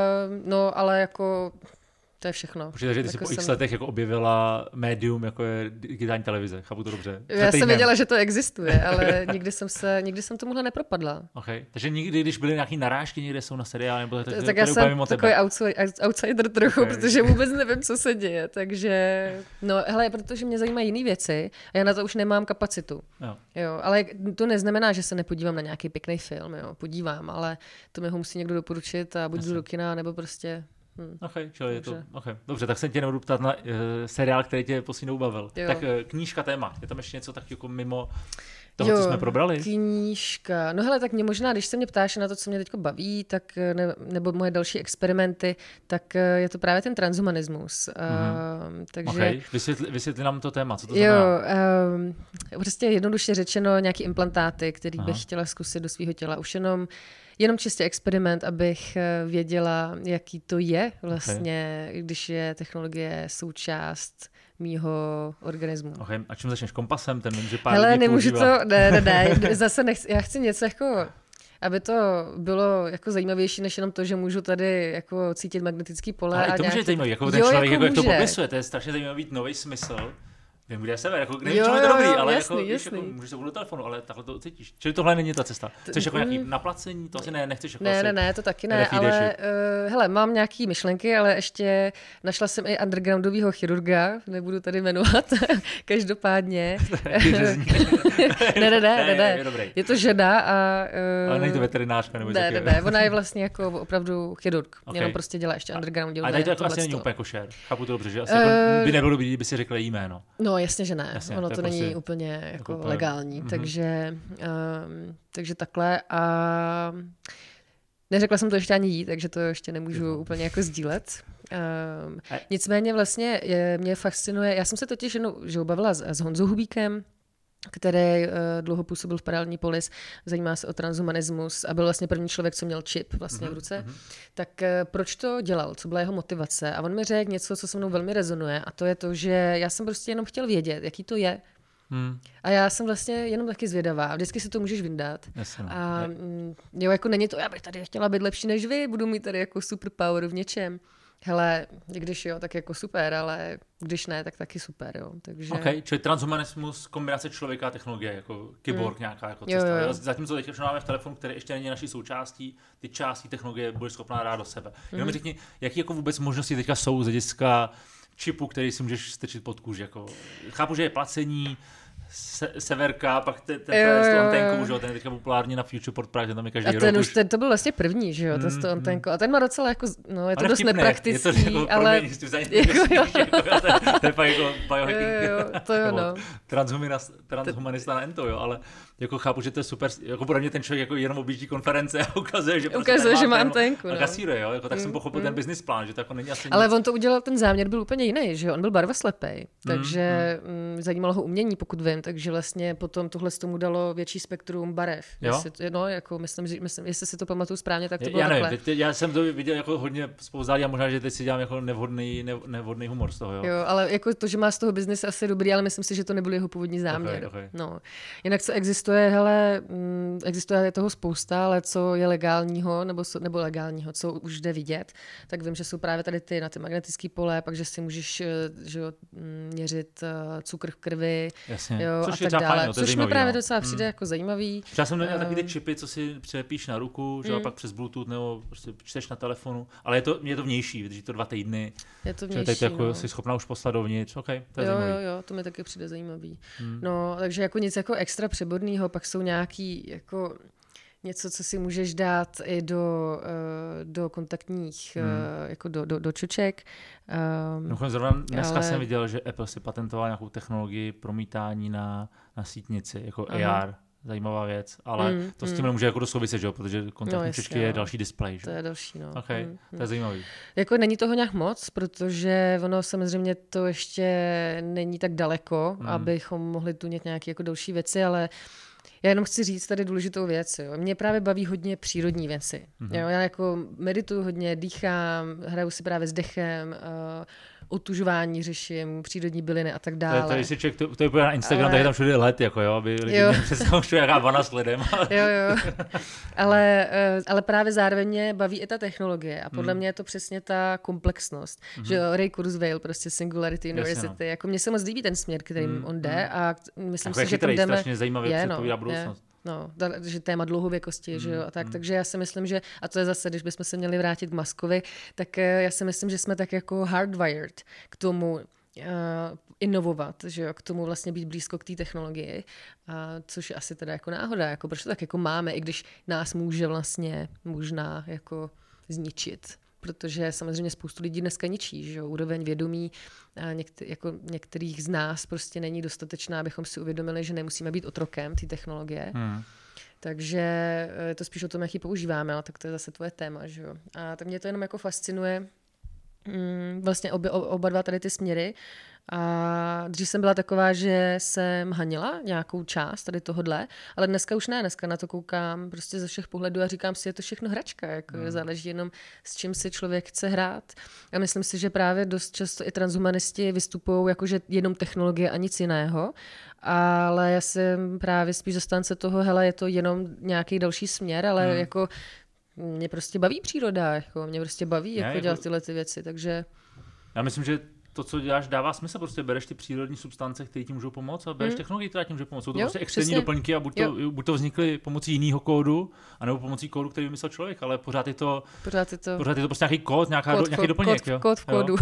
no, ale jako... To je všechno. Počkej, takže ty jsi jako po jsem... x letech jako objevila médium, jako je digitální televize. Chápu to dobře. Já jsem věděla, že to existuje, ale nikdy jsem se, nikdy jsem tomuhle nepropadla. Okay. Takže nikdy, když byly nějaký narážky, někde jsou na seriály, nebo tak, tak já jsem takový outsider trochu, okay. Protože vůbec nevím, co se děje. Takže, no hele, protože mě zajímají jiné věci a já na to už nemám kapacitu. Jo. Jo, ale to neznamená, že se nepodívám na nějaký pěkný film, jo. Podívám, ale to mi ho musí někdo doporučit a buď jdu do kina, nebo prostě... Hmm. Okay, čili je to, okay. Dobře, tak se tě nebudu ptát na uh, seriál, který tě poslednou bavil. Jo. Tak uh, knížka, téma. Je tam ještě něco tak jako mimo toho, jo, co jsme probrali? Knížka. No hele, tak mě možná, když se mě ptáš na to, co mě teď baví, tak ne, nebo moje další experimenty, tak je to právě ten transhumanismus. Mm-hmm. Uh, takže... Okay. Vysvětli, vysvětli nám to téma, co to znamená? Jo, um, prostě jednoduše řečeno nějaký implantáty, který Aha. bych chtěla zkusit do svého těla. Už jenom Jenom čistě experiment, abych věděla, jaký to je vlastně, okay. když je technologie součást mýho organismu. Okay. A čím začneš? Kompasem? Ten vím, že pár Hele, lidí nemůžu používá. to, ne, ne, ne, zase nechci, já chci něco jako, aby to bylo jako zajímavější, než jenom to, že můžu tady jako cítit magnetický pole. Ale a to nějaký... může být zajímavý, jako ten jo, člověk, jako, jako jak to popisuje, to je strašně zajímavý nový smysl. Vím, kde je sever, jako nevím, jo, čemu je to dobrý, jo, ale jasný, jako, jasný. Víš, jako můžeš to do telefonu, ale takhle to cítíš. Čili tohle není ta cesta. Chceš jako nějaký naplacení, to asi ne, nechceš jako Ne, asi ne, ne, to taky ne, ale uh, hele, mám nějaký myšlenky, ale ještě našla jsem i undergroundovýho chirurga, nebudu tady jmenovat, každopádně. ne, ne, ne, ne, ne, je to žena a... Uh, ale není to veterinářka nebo Ne, ne, ne, ona je vlastně jako opravdu chirurg, okay. Jenom prostě dělá ještě underground. A tady to jako asi není úplně košer, chápu to dobře, že asi uh, jako by nebylo dobrý, kdyby si řekla jméno. No jasně, že ne, jasně, ono to, to není prostě úplně jako úplně legální, mm-hmm. takže, um, takže takhle a neřekla jsem to ještě ani jí, takže to ještě nemůžu mm-hmm. úplně jako sdílet. Um, nicméně vlastně je, mě fascinuje, já jsem se totiž jednou, že bavila s, s Honzou Hubíkem, který uh, dlouho působil v Paralelní polis, zajímá se o transhumanismus a byl vlastně první člověk, co měl čip vlastně mm-hmm. v ruce. Mm-hmm. Tak uh, proč to dělal? Co byla jeho motivace? A on mi řekl něco, co se mnou velmi rezonuje a to je to, že já jsem prostě jenom chtěl vědět, jaký to je. Hmm. A já jsem vlastně jenom taky zvědavá. Vždycky si to můžeš vyndat. Jasně, no. A jo, jako není to, já bych tady chtěla být lepší než vy, budu mít tady jako superpower v něčem. Hele, když jo, tak jako super, ale když ne, tak taky super, jo. Takže... OK, čili transhumanismus, kombinace člověka a technologie, jako kyborg mm. nějaká jako cesta. Jo, jo. Zatímco teď už máme v telefonu, který ještě není naší součástí, ty části technologie budeš schopná dát do sebe. Mm. Jenom mi řekni, jaký jako vůbec možnosti teďka jsou z hlediska čipu, který si můžeš strčit pod kůži. Jako, chápu, že je placení, se, severka, pak ten, ten jo, s tou anténkou, že jo, ten je teďka populární na Futureport Prague, ten tam je každý rok. A ten už, ten, to byl vlastně první, že jo, ten s tou anténkou. A ten má docela jako, no je to ale dost vtipné, nepraktický, je to jako, ale... Promiň, jako, jo. To je pak jako biohacking. Jo, jo, to jo, no. Transhumanista na ento, jo, ale jako chápu, že to je super, jako pro mě ten člověk jako jenom objíždí konference a ukazuje, že prostě ukazuje, že má anténku, no. A kasíruje, jo, jako tak mm, jsem pochopil mm. ten business plán, že to jako není asi ale nic. on to udělal, ten záměr byl úplně jiný, že jo, on byl barvoslepej, takže mm, mm. zajímalo ho umění, pokud vím, takže vlastně potom tohle z tomu dalo větší spektrum barev. Jestli, no, jako myslím, myslím, jestli si to pamatuju správně, tak to bylo já takhle. Nevím, já jsem to viděl jako hodně spouzádí a možná, že teď si dělám jako nevhodný, nevhodný humor z toho, jo. Jo, ale jako to, že má z toho biznis asi dobrý, ale myslím si, že to nebyl jeho původní záměr. Okay, okay. No. Jinak co existuje, hele, mm, existuje toho spousta, ale co je legálního, nebo, nebo legálního, co už jde vidět, tak vím, že jsou právě tady ty na ty magnetické pole, pak že si můžeš, že jo, měřit cukr v krvi, jasně. Jo, což a tak dále. Fajn, no, což mi právě no. docela přijde mm. jako zajímavý. Já jsem měl um, taky ty čipy, co si přepíš na ruku, že mm. pak přes Bluetooth nebo prostě čteš na telefonu, ale je to, je to vnější, protože to dva týdny. Je to vnější, teď jako no. jsi schopná už poslat dovnitř, OK, to je jo, zajímavý. Jo, jo, to mi taky přijde zajímavý. Mm. No, takže jako nic jako extra přeborného, pak jsou nějaký jako něco, co si můžeš dát i do, do kontaktních, hmm. jako do, do, do čoček. Um, no, zrovna dneska ale... jsem viděl, že Apple si patentoval nějakou technologii promítání na, na sítnici, jako aha. A R. Zajímavá věc, ale mm, to s tím mm. nemůže jako dosouviset, že jo, protože kontaktní no, čočky je další displej, že? To je další, no. Okay, mm, to je zajímavý. Jako není toho nějak moc, protože ono samozřejmě to ještě není tak daleko, mm. abychom mohli tunět nějaké jako další věci, ale já jenom chci říct tady důležitou věc. Jo. Mě právě baví hodně přírodní věci. Mm-hmm. Jo. Já jako medituju hodně, dýchám, hraju si právě s dechem, uh, otužování řeším, přírodní byliny a tak dále. To je, to je, člověk, to, to je na Instagram, ale... tak je tam všude let, jako jo, aby lidi měli představu, že jaká vana s lidem. jo, jo. Ale, uh, ale právě zároveň mě baví i ta technologie a podle mm. mě je to přesně ta komplexnost. Mm-hmm. Že jo, Ray Kurzweil, prostě Singularity University. Jasně, no. Jako mně se moc líbí ten směr, kterým mm. on jde a myslím jako si, že tam jdeme... strašně zajímavě předpovídá budoucnost. No, že téma dlouhověkosti, mm, že jo, a tak, mm. takže já si myslím, že, a to je zase, když bychom se měli vrátit k Muskovi, tak já si myslím, že jsme tak jako hardwired k tomu uh, inovovat, že jo, k tomu vlastně být blízko k té technologii, uh, což je asi teda jako náhoda, jako proč to tak jako máme, i když nás může vlastně možná jako zničit. Protože samozřejmě spoustu lidí dneska ničí, že úroveň vědomí někter- jako některých z nás prostě není dostatečná, abychom si uvědomili, že nemusíme být otrokem té technologie. Hmm. Takže je to spíš o tom, jak ji používáme, ale tak to je zase tvoje téma, že jo. A tak mě to jenom jako fascinuje, mm, vlastně obě, oba dva tady ty směry. A dřív jsem byla taková, že jsem hanila nějakou část tady tohodle, ale dneska už ne, dneska na to koukám prostě ze všech pohledů a říkám si, je to všechno hračka, jako hmm. záleží jenom s čím si člověk chce hrát. A myslím si, že právě dost často i transhumanisti vystupují jako, že jenom technologie a nic jiného, ale já jsem právě spíš zastánce toho, hele, je to jenom nějaký další směr, ale hmm. jako mě prostě baví příroda, jako mě prostě baví jako, jako dělat tyhle ty věci, takže... Já myslím, že to, co děláš, dává smysl, prostě bereš ty přírodní substance, které ti můžou pomoct a bereš mm. technologii, která ti může pomoct. Jsou to jo, prostě externí přesně. doplňky a buď to, buď to vznikly pomocí jiného kódu, anebo pomocí kódu, který vymyslel člověk, ale pořád je to, pořád je to, pořád je to prostě nějaký kód, nějaká kód, do, nějaký doplněk. Kód, jo? kód v kódu.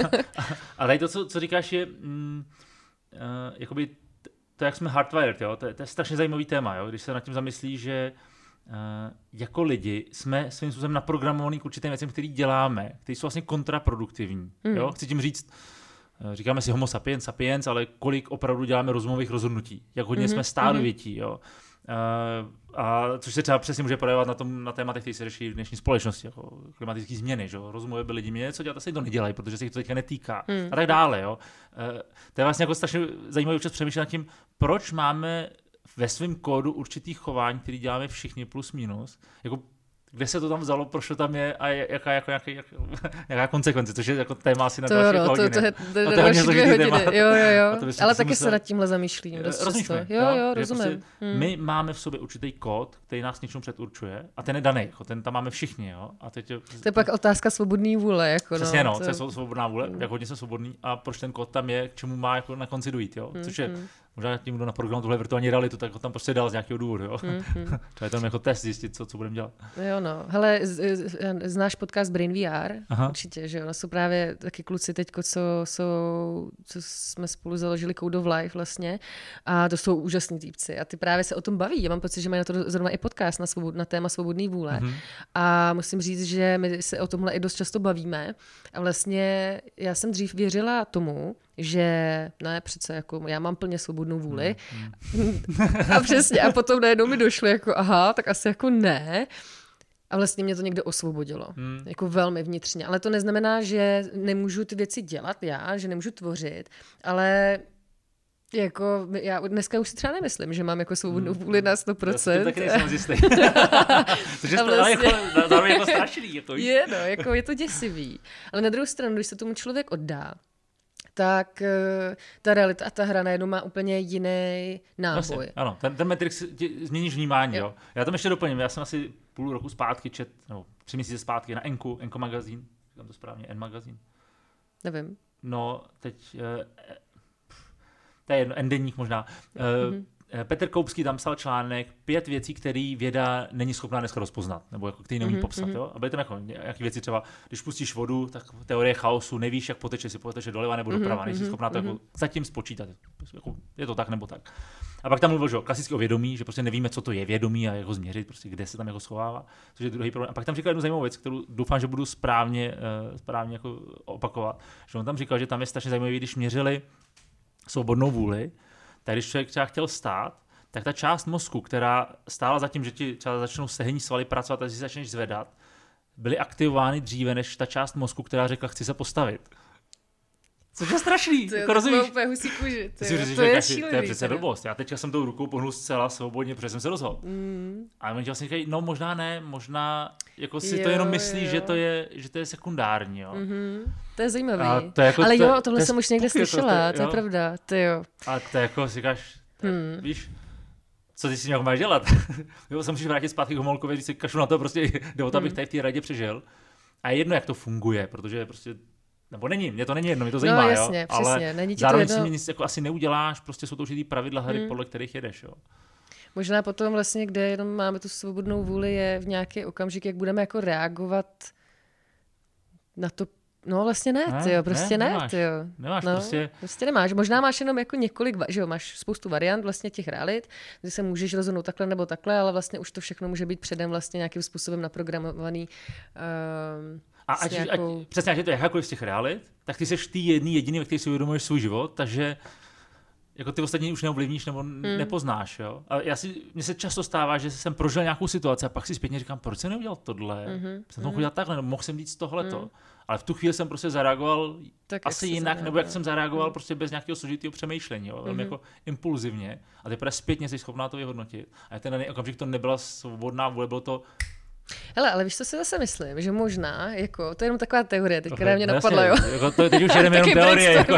A tady to, co, co říkáš, je mm, uh, jakoby to, jak jsme hardwired, jo? To, je, to je strašně zajímavý téma, jo? Když se nad tím zamyslí, že Uh, jako lidi jsme svým způsobem naprogramovaný k určitým věcem, který děláme, které jsou vlastně kontraproduktivní. Mm. Jo? Chci tím říct, uh, říkáme si homo sapiens, sapiens, ale kolik opravdu děláme rozumových rozhodnutí, jak hodně mm-hmm. jsme stárovětí. Jo? Uh, a což se třeba přesně může projevovat na, tom, na tématech, které se řeší v dnešní společnosti, jako klimatické změny. Že? Rozumové by lidi měli něco dělat, asi to nedělají, protože se jich to teďka netýká. Mm. A tak dále. Jo? Uh, to je vlastně jako strašně zajímavý občas přemýšlet nad tím, proč máme ve svém kódu určitých chování, který děláme všichni plus minus. Jako kde se to tam vzalo, proč to tam je a jaká, jako, jaká, jaká, jaká konsekvence, což je jako téma asi na to další jo, hodiny. To, to, je, to, je, to je další dvě hodiny, téma. jo, jo, jo. Ale taky musel... se nad tímhle zamýšlím. Rozumíme, jo, jo, jo rozumím. Prostě hmm. My máme v sobě určitý kód, který nás něčemu předurčuje a ten je daný, jako, ten tam máme všichni. Jo? A teď je... To je pak otázka svobodné vůle. Jako, Přesně, no, no, to je svobodná vůle, hmm. jak hodně jsem svobodný a proč ten kód tam je, k čemu má jako na konci dojít, jo? Což je hmm. možná tím, kdo naprogramoval tuhle virtuální realitu, tak ho tam prostě dal z nějakého důvodu, jo. Mm-hmm. To je tam jako test zjistit, co, co budeme dělat. Jo no, hele, z, z, znáš podcast Brain V R? Aha. Určitě, že jo, no, jsou právě taky kluci teďko, co, jsou, co jsme spolu založili Code of Life vlastně a to jsou úžasní týpci a ty právě se o tom baví. Já mám pocit, že mají na to zrovna i podcast na, svobod, na téma svobodné vůle mm-hmm. a musím říct, že my se o tomhle i dost často bavíme a vlastně já jsem dřív věřila tomu, že ne, přece jako já mám plně svobodnou vůli. Hmm. A přesně, a potom najednou mi došlo jako aha, tak asi jako ne. A vlastně mě to někde osvobodilo. Hmm. Jako velmi vnitřně. Ale to neznamená, že nemůžu ty věci dělat já, že nemůžu tvořit, ale jako já dneska už si třeba nemyslím, že mám jako svobodnou vůli na sto procent. Já taky nejsem zjistý. Což je vlastně... jako, zároveň jako strašný. Jako je, no, jako je to děsivý. Ale na druhou stranu, když se tomu člověk oddá, tak uh, ta realita a ta hra najednou má úplně jiný náboj. Vlastně, ano, ten, ten Matrix změníš vnímání, jo. jo. Já tam ještě doplním, já jsem asi půl roku zpátky čet, nebo tři měsíce zpátky na Enku, Enko magazín, říkám to správně, N magazín. Nevím. No, teď, uh, to je jedno, N deník možná. Uh, mm-hmm. Petr Koupský tam psal článek pět věcí, které věda není schopná dneska rozpoznat, nebo jako který neumí mm-hmm. popsat. Jo? A byly tam jako nějaké věci, třeba když pustíš vodu, tak teorie chaosu, nevíš, jak poteče, si poteče doleva nebo doprava, mm-hmm. nejsi schopná to mm-hmm. jako zatím spočítat. Jako, je to tak nebo tak. A pak tam mluvil, že klasicky o vědomí, že prostě nevíme, co to je vědomí a jak ho změřit, prostě kde se tam jako schovává, což je druhý problém. A pak tam říkal jednu zajímavou věc, kterou doufám, že budu správně, uh, správně jako opakovat. Že on tam říkal, že tam je strašně zajímavé, když měřili svobodnou vůli, tak když člověk třeba chtěl stát, tak ta část mozku, která stála za tím, že ti třeba začnou stehenní svaly pracovat a že si začneš zvedat, byly aktivovány dříve než ta část mozku, která řekla, chci se postavit. Což je strašný. To je jako rozumíš? úplně husí kůži. To, to, je, to je šílený. To je přece blbost. Já teďka jsem tou rukou pohnul zcela svobodně, protože jsem se rozhodl. Mm. A oni vlastně říkají, no možná ne, možná jako si jo, to jenom myslí, jo. že to je, že to je sekundární. Jo. Mm-hmm. To je zajímavý. To je jako, ale to, jo, tohle to jsem už někde slyšela, to, to je pravda. To jo. A to jako říkáš, hmm. víš, co ty si nějak máš dělat? Jo, se musíš vrátit zpátky k Homolkovi, když si kašlu na to, prostě jde o to, abych tady v té radě přežil. A je jedno, jak to funguje, protože prostě, nebo není, mě to není jedno, mě to zajímá, no, jasně, jo, přesně, ale není ti zároveň to jedno... si nic jako asi neuděláš, prostě jsou to určitý pravidla hry, hmm. podle kterých jedeš, jo. Možná potom vlastně, kde jenom máme tu svobodnou vůli, je v nějaký okamžik, jak budeme jako reagovat na to. No vlastně ne, ne tyjo, prostě ne, ne tyjo. Nemáš, no, prostě. prostě nemáš. Možná máš jenom jako několik, že jo, máš spoustu variant vlastně těch realit, kdy se můžeš rozhodnout takhle nebo takhle, ale vlastně už to všechno může být předem vlastně nějakým způsobem naprogramovaný. Um, a ať, nějakou... ať, přesně, ať je to jakákoliv z těch realit, tak ty seš ty jedný jediný, ve který si uvědomuješ svůj život, takže jako ty ostatní už neovlivníš nebo hmm. nepoznáš, jo. A já si, mně se často stává, že jsem prožil nějakou situaci a pak si zpětně říkám, proč jsem neudělal tohle? Mm-hmm. Jsem to mohl dělat takhle, nebo mohl jsem říct tohleto. Mm. Ale v tu chvíli jsem prostě zareagoval tak asi jinak, nebo jak jsem zareagoval mm. prostě bez nějakého složitého přemýšlení, jo. Velmi mm-hmm. jako impulzivně. A teprve zpětně jsi schopná to vyhodnotit. A ten daný okamžik to nebyla svobodná vůle, bylo to. Hele, ale víš, co si zase myslím, že možná, jako, to je jenom taková teorie, teď, která mě napadla, jo. Jako to, teď už jedeme jenom teorie. Jako,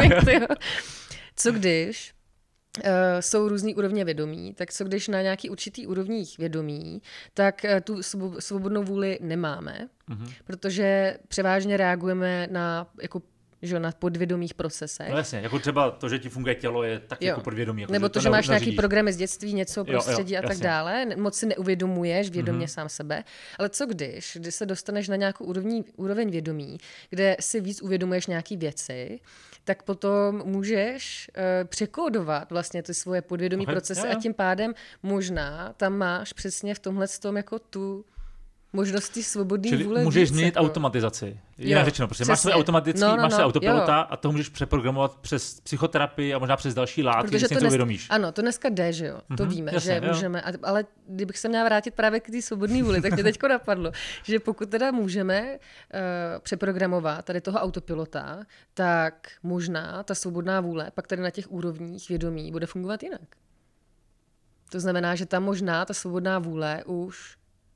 co když Uh, jsou různý úrovně vědomí, tak co když na nějaký určitý úrovních vědomí, tak uh, tu svobodnou vůli nemáme, mm-hmm. protože převážně reagujeme na jako že na podvědomých procesech. No jasně, jako třeba to, že ti funguje tělo, je taky jo. jako podvědomí. Jako nebo to, to že máš nařídíš. Nějaký programy z dětství, něco prostředí jo, jo, a tak jasně. dále. Moc si neuvědomuješ vědomě mm-hmm. sám sebe. Ale co když, když se dostaneš na nějakou úroveň, úroveň vědomí, kde si víc uvědomuješ nějaký věci, tak potom můžeš uh, překódovat vlastně ty svoje podvědomí okay, procesy jo, jo. a tím pádem možná tam máš přesně v tomhle tom jako tu možnosti svobodný vůle. Můžeš víc, změnit jako. automatizaci. Jinak řečeno, protože máš své automatický, no, no, máš své autopilota jo. a to můžeš přeprogramovat přes psychoterapii a možná přes další látky, když si to uvědomíš. Ano, to dneska jde, že jo. Mm-hmm, to víme, jasně, že jo. můžeme. Ale kdybych se měla vrátit právě k té svobodné vůli, tak mě teďko napadlo, že pokud teda můžeme uh, přeprogramovat tady toho autopilota, tak možná ta svobodná vůle pak tady na těch úrovních vědomí bude fungovat jinak. To znamená, že tam možná ta svobodná vůle už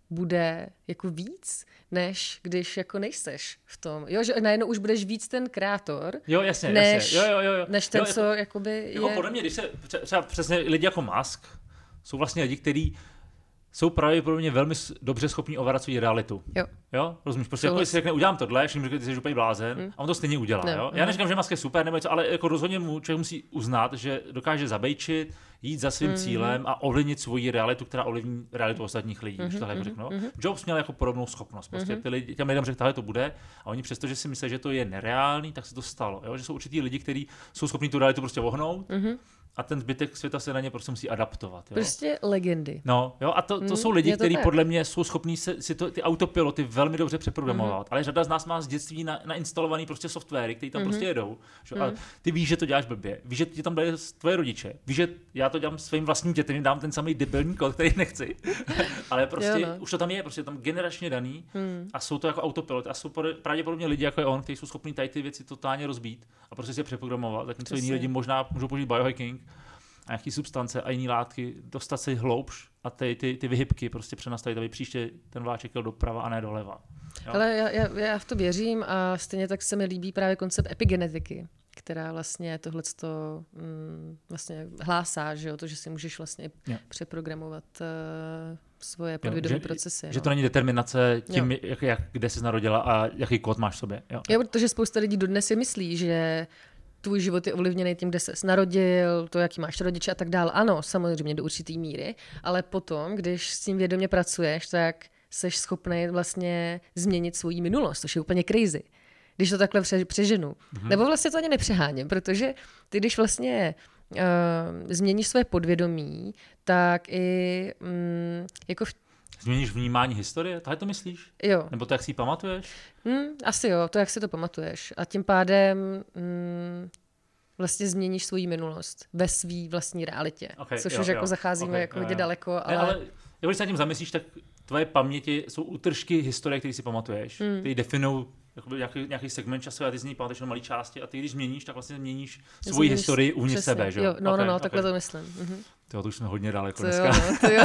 bude jako víc, než když jako nejseš v tom. Jo, že najednou už budeš víc ten kreator, jo, jasně, než, jasně. Jo, jo, jo. než ten, jo, co jako, jakoby jako je... podle mě, když se třeba přesně lidi jako Musk, jsou vlastně lidi, kteří jsou pravděpodobně velmi dobře schopní ovládat svou realitu. Jo. Jo, rozumíš? Prostě jako, když si řekne, udělám tohle, když jim řekne, ty jsi úplně blázen, mm. a on to stejně udělá. No, jo? Já neříkám, že Musk je super, nebo něco, ale jako rozhodně mu člověk musí uznat, že dokáže zabejčit, jít za svým mm. cílem a ovlivnit svoji realitu, která ovlivní realitu ostatních lidí. Mm-hmm, takhle mm-hmm, řeknu. Mm-hmm. Jobs měl jako podobnou schopnost. Prostě mm-hmm. ty lidi, těm lidem řekl, to bude, a oni přesto, že si myslí, že to je nereálný, tak se to stalo. Jo? Že jsou určitý lidi, kteří jsou schopní tu realitu prostě ohnout. Mm-hmm. A ten zbytek světa se na ně prostě musí adaptovat. Jo? Prostě legendy. No, jo, a to, to mm, jsou lidi, kteří podle mě jsou schopní se, si to, ty autopiloty velmi dobře přeprogramovat. Mm. Ale řada z nás má z dětství na, nainstalovaný prostě softwary, který tam mm. prostě jedou. Že? Mm. A ty víš, že to děláš blbě. Víš, že ti tam dají tvoje rodiče. Víš, že já to dělám svým vlastním dětem, dám ten samý debilní kód, který nechci. Ale prostě jo, no. už to tam je, prostě tam generačně daný mm. a jsou to jako autopilot. A jsou pravděpodobně lidi jako je on, kteří jsou schopní tady ty věci totálně rozbít a prostě si je přeprogramovat. Zatímco jiní lidi možná můžou použít biohacking a nějaký substance a jiný látky, dostat se hloubš a ty, ty, ty vyhybky prostě přenastavit, aby příště ten vláček jel doprava a ne doleva. Jo? Ale já, já, já v to věřím a stejně tak se mi líbí právě koncept epigenetiky, která vlastně tohleto mm, vlastně hlásá, že jo, to, že si můžeš vlastně jo. přeprogramovat uh, svoje podvědomí že, procesy. Že no. to není determinace tím, jak, jak, kde jsi narodila a jaký kód máš v sobě. Jo, jo, protože spousta lidí dodnes si myslí, že tvůj život je ovlivněný tím, kde ses narodil, to, jaký máš rodiče a tak dále. Ano, samozřejmě do určitý míry, ale potom, když s tím vědomě pracuješ, tak seš schopný vlastně změnit svoji minulost, což je úplně crazy. Když to takhle přeženu. Mm-hmm. Nebo vlastně to ani nepřeháním, protože ty, když vlastně uh, změníš své podvědomí, tak i um, jako v Změníš vnímání historie? Tohle to myslíš? Jo. Nebo to, jak si ji pamatuješ? Hmm, asi jo, to, jak si to pamatuješ. A tím pádem hmm, vlastně změníš svoji minulost ve své vlastní realitě. Okay, což jo, už jo, jako zacházíme okay, jako hodně daleko. Ale... Ne, ale když se nad tím zamyslíš, tak tvoje paměti jsou útržky historie, které si pamatuješ. Hmm. Ty definují nějaký, nějaký segment času a ty z ní pamatuješ na malé části a ty, když změníš, tak vlastně změníš svoji historii uvnitř sebe. Že? Jo, no, okay, no, no, okay. takhle to myslím. Mhm. To, to už jsme hodně daleko to dneska. Jo, no, to jo.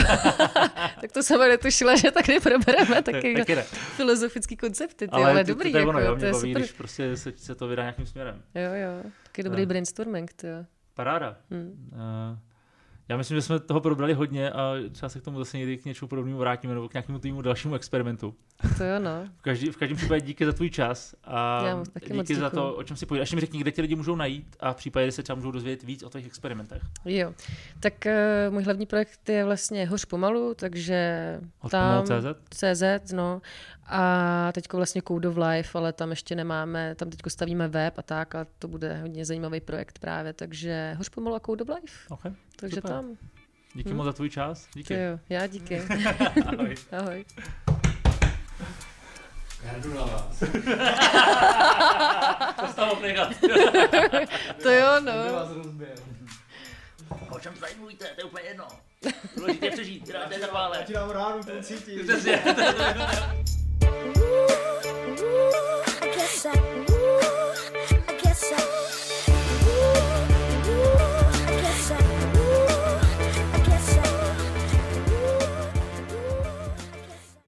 Tak to jsem netušila, že taky probereme taky ne. filozofický koncepty. Ty, ale, ale to, dobrý. To, to, jako, ono, jo, to je baví, super. když prostě se, se to vydá nějakým směrem. Jo, jo. Taky dobrý no. brainstorming. Ty, jo. Paráda. Hmm. Uh, já myslím, že jsme toho probrali hodně a třeba se k tomu zase někdy k něčemu podobnému vrátíme nebo k nějakému týmu dalšímu experimentu. To jo, no. V, každý, v každém případě díky za tvůj čas a díky za to, o čem si povídáš. Ještě mi řekni, kde ti lidi můžou najít a v případě, kdy se třeba můžou dozvědět víc o těch experimentech. Jo, tak uh, můj hlavní projekt je vlastně Hoř pomalu, takže Hoř tam C Z, no. A teďko vlastně Code of Life, ale tam ještě nemáme, tam teďko stavíme web a tak a to bude hodně zajímavý projekt právě, takže Hoř pomalu a Code of Life. Okay, takže super. Tam. Díky hmm. moc za tvůj čas. Díky. Jo, já díky. Ahoj. Ahoj. Já jdu na vás. To stalo nechat. To jo, no. O čem tady mluvíte? To je úplně jedno. Důležitě přežít, děláte zapále. Já ti dám ránu, to cítím. Přesně.